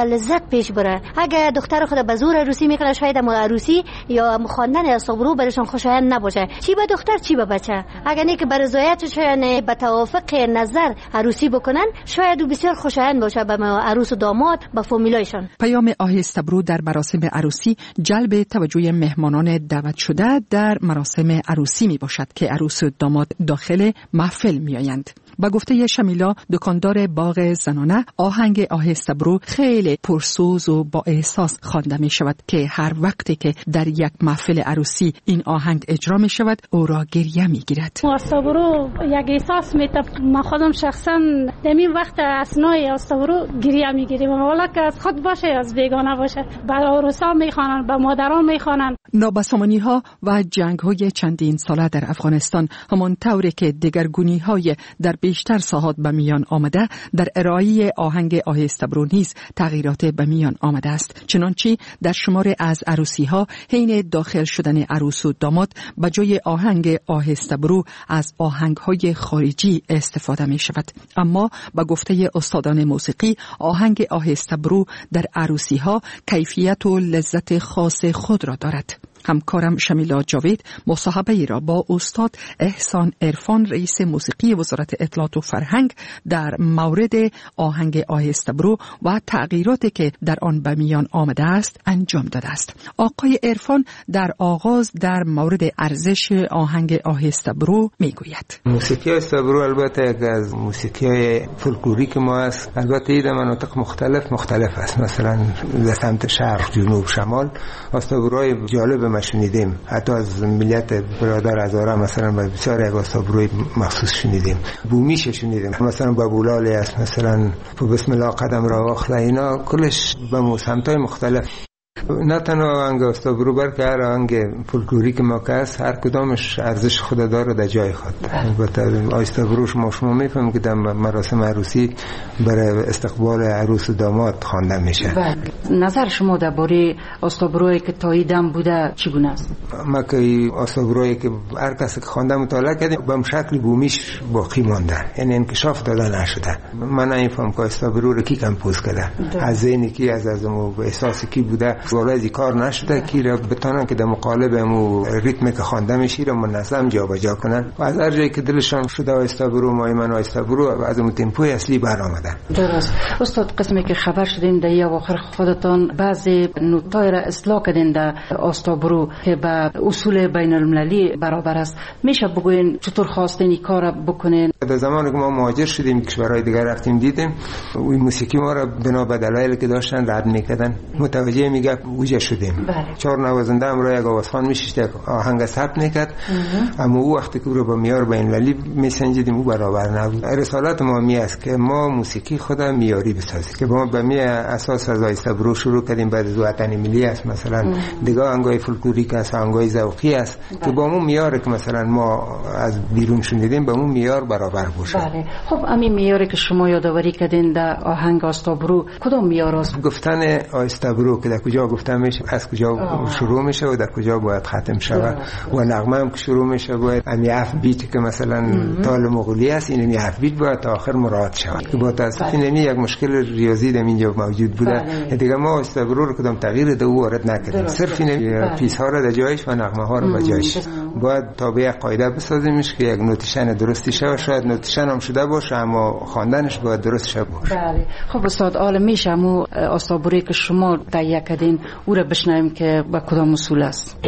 لذت پیش بره. اگه دختر خود به زور عروسی میکنه شاید عروسی یا خواندن استابرو برشان خوشایند نباشه، چی به دختر چی به بچه. اگه نه که بر رضایتشان به توافق نظر عروسی بکنن شاید بسیار خوشایند باشه به عروس و داماد به فامیلایشان. پیام آهسته‌برو در مراسم عروسی جلب توجه مهمانان دعوت شده در مراسم عروسی می باشد که عروس و داماد داخل محفل می آیند. با گفته شمیلا دکاندار باغ زنانه، آهنگ آهسته‌برو خیلی پرسوز و با احساس خوانده می شود که هر وقتی که در یک محفل عروسی این آهنگ اجرا می شود او را گریه می گیرد. آهسته‌برو یک احساس می ته. من خودم شخصا در این وقت اسنای آهسته‌برو گریه می گیرم، ولی که از خود باشه از بیگانه باشه. برای عروسا می خوانن، به مادران می خوانن. نابسامانی ها و جنگ های چندین ساله در افغانستان همان طوری که دگرگونی های در بیشتر ساحات به میان آمده، در ارائه آهنگ آهسته‌برو نیز تغییرات به میان آمده است. چنانچه در شمار از عروسی ها حین داخل شدن عروس و داماد به جای آهنگ آهسته‌برو از آهنگ های خارجی استفاده می شود. اما با گفته استادان موسیقی آهنگ آهسته‌برو در عروسی ها کیفیت و لذت خاص خود را دارد. همکارم شمیلا جاوید مصاحبه را با استاد احسان عرفان رئیس موسیقی وزارت اطلاعات و فرهنگ در مورد آهنگ آهسته‌برو و تغییراتی که در آن به میان آمده است انجام داده است. آقای عرفان در آغاز در مورد ارزش آهنگ آهسته‌برو میگوید. موسیقی آهسته‌برو البته یک از موسیقی فولکلوریک ما است. البته این در مناطق مختلف است. مثلا در سمت شرق، جنوب، شمال آهسته‌بروهای جالب شنیدیم. حتی از ملیت برادر هزاره مثلا بسیار یک آهسته‌بروی مخصوص شنیدیم. بومیش شنیدیم. مثلا بابولالی است، مثلا بسم الله قدم را آخر، اینا کلش به سمت‌های مختلف. نه تنها آهنگ آهسته‌برو بلکه هر آهنگ فولکلوریک ما که هست هر کدامش ارزش خود داره در جای خود. البته آهسته‌برو شما میفهمید که در مراسم عروسی برای استقبال عروس و داماد خوانده میشه. نظر شما درباره آهسته‌برویی که تاییدم بوده چگونه است؟ ما که آهسته‌برویی که هر کسی که خوانده مطالعه کردیم به شکل بومیش باقی مانده، یعنی انکشاف داده نشده. من نمیفهم که آهسته‌برو رو کی کمپوز کرده، از ذهنی کی، از احساسی کی بوده، ولی کار نشده که را بتونن که در مقالب و ریتم که خوانده میشه رو منظم جابجا کنن و از هر جایی که دلشان شده آهسته‌برو مایمن آهسته‌برو از اون تمپوی اصلی برآمدن. درست. استاد، قسمی که خبر شدین در اواخر خودتان بعضی نوت‌های را اصلاح کردین در آهسته‌برو که به اصول بین المللی برابر است، میشه بگوین چطور خواستین این کار بکنین؟ در زمانی که ما مهاجر شدیم کشورهای دیگر رفتیم دیدیم این موسیقی ما را بنا به دلایلی که داشتن رد میکردن. متوجه میگه وجه شدیم. چهار نوازنده هم را یک آوازخوان میشید یک آهنگ ثبت میکرد، اما او وقتی که رو با معیار بین المللی میسنجیدیم او برابر نبود. رسالت ما می است که ما موسیقی خود معیاری بسازیم که ما به می اساس از آهسته‌برو شروع کردیم، بعد از وطن ملی است، مثلا دیگه آهنگای فولکلوریک است، آهنگای ذوقی است که با اون معیار که مثلا ما از بیرون شنیدیم به اون معیار برابر باشه. بله. خب همین معیاری که شما یادآوری کردین در آهنگ آهسته‌برو کدام معیار است؟ گفتن آهسته‌برو که در کجا گفته میشه، از کجا شروع میشه و در کجا باید ختم شود و نغمه هم که شروع میشه باید امی اف بیت که مثلا تال مغولی است این امی اف بیت باید تا آخر مراعات شود که با تاسف این یک مشکل ریاضی در اینجا موجود بوده. دیگه ما آهسته‌برو رو کدام تغییر در او وارد نکردیم، صرف این پیس ها رو در جایش و نغمه ها رو به جایش باید تابع قاعده بسازیمش که یک نوتیشن درستی شه، شاید نوتیشن هم شده باشه اما خواندنش باید درست شه باشه. بله. خب استاد عالم میشه مو آهسته‌برویی که شما تهیه کردین او را بشنویم که با کدام اصول است.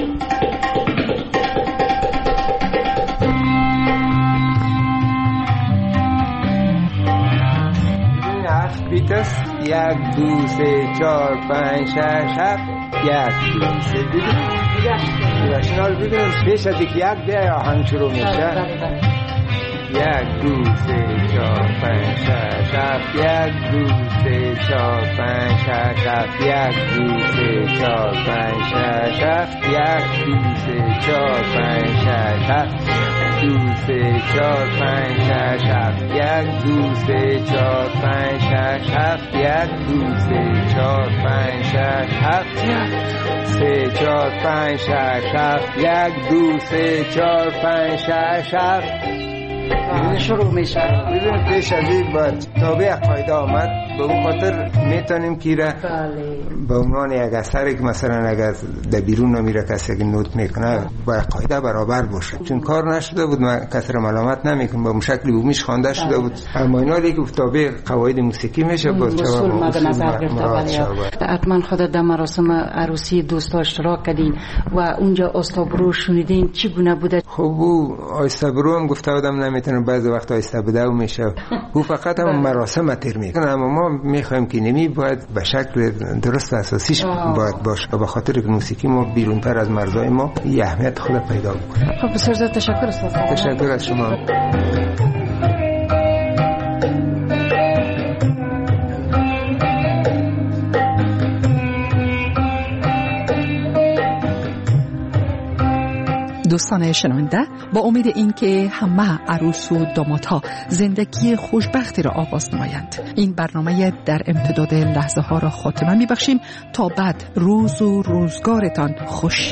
بیت است 1 2 3 4 5 6 7 1 2 3 دیگه شنال ببینیم پیش از یک بیا آهنگ شروع میشه. 1 2 3 4 5 6 7 1 2 3 4 5 6 7 1 2 3 4 5 6 7 1 2 3 4 5 6 7 2 3 4 5 6 7 1 2 3 4 5 6 7 1 2 3 4 5 6 7 3 4 5 6 7 1 2 3 4 5 6 7 شروع میشه. ببین پیش از این باید تابع قاعده آمد، به اون خاطر میتونیم که را به عنوان یک اثر که مثلا اگر در بیرون نمیره کسی که نوت میکنه باید قاعده برابر باشه، چون کار نشده بود من کسی را ملامت نمیکنم، با شکلی بومیش خوانده شده بود، اما اینا که تابع قواعد موسیقی میشه باز اصول مد نظر گرفته. حتما خودت در مراسم عروسی دوستا اشتراک کردین و اونجا آستابرو شنیدین، چگونه بوده؟ خب او آستابرو هم گفته بودم نمیتونه بعضی وقت آیسته بده و میشه، او فقط هم مراسم تیر میکنه، اما ما میخوایم که نمی باید به شکل درست اساسیش باید باشه، به خاطر که موسیقی ما بیرونتر از مرزهای ما یه اهمیت خود پیدا بکنه. خب بسیار زیاد تشکر استاد. تشکر از شما. دوستان شنونده، با امید اینکه همه عروس و دامادها زندگی خوشبختی را آغاز نمایند، این برنامه در امتداد لحظه ها را خاتمه میبخشیم. تا بعد روز و روزگارتان خوش.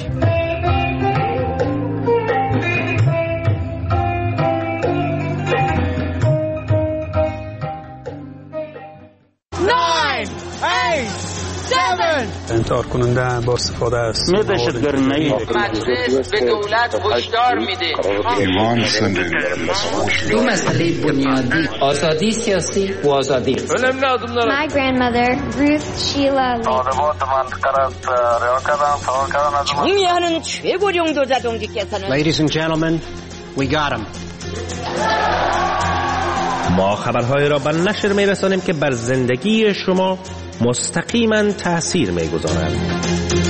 انتحار کننده با استفاده است. دهشتگرانه مجلس به دولت هشدار میده. ایمان زندگی دو مسئله بنیادی، آزادی سیاسی و آزادی. My grandmother, Ruth Sheila Lee. 정의하는 최고령도자 동지께서는 Ladies and gentlemen, we got him. ما خبرهای را به نشر می‌رسانیم که بر زندگی شما مستقیما تأثیر می‌گذارند.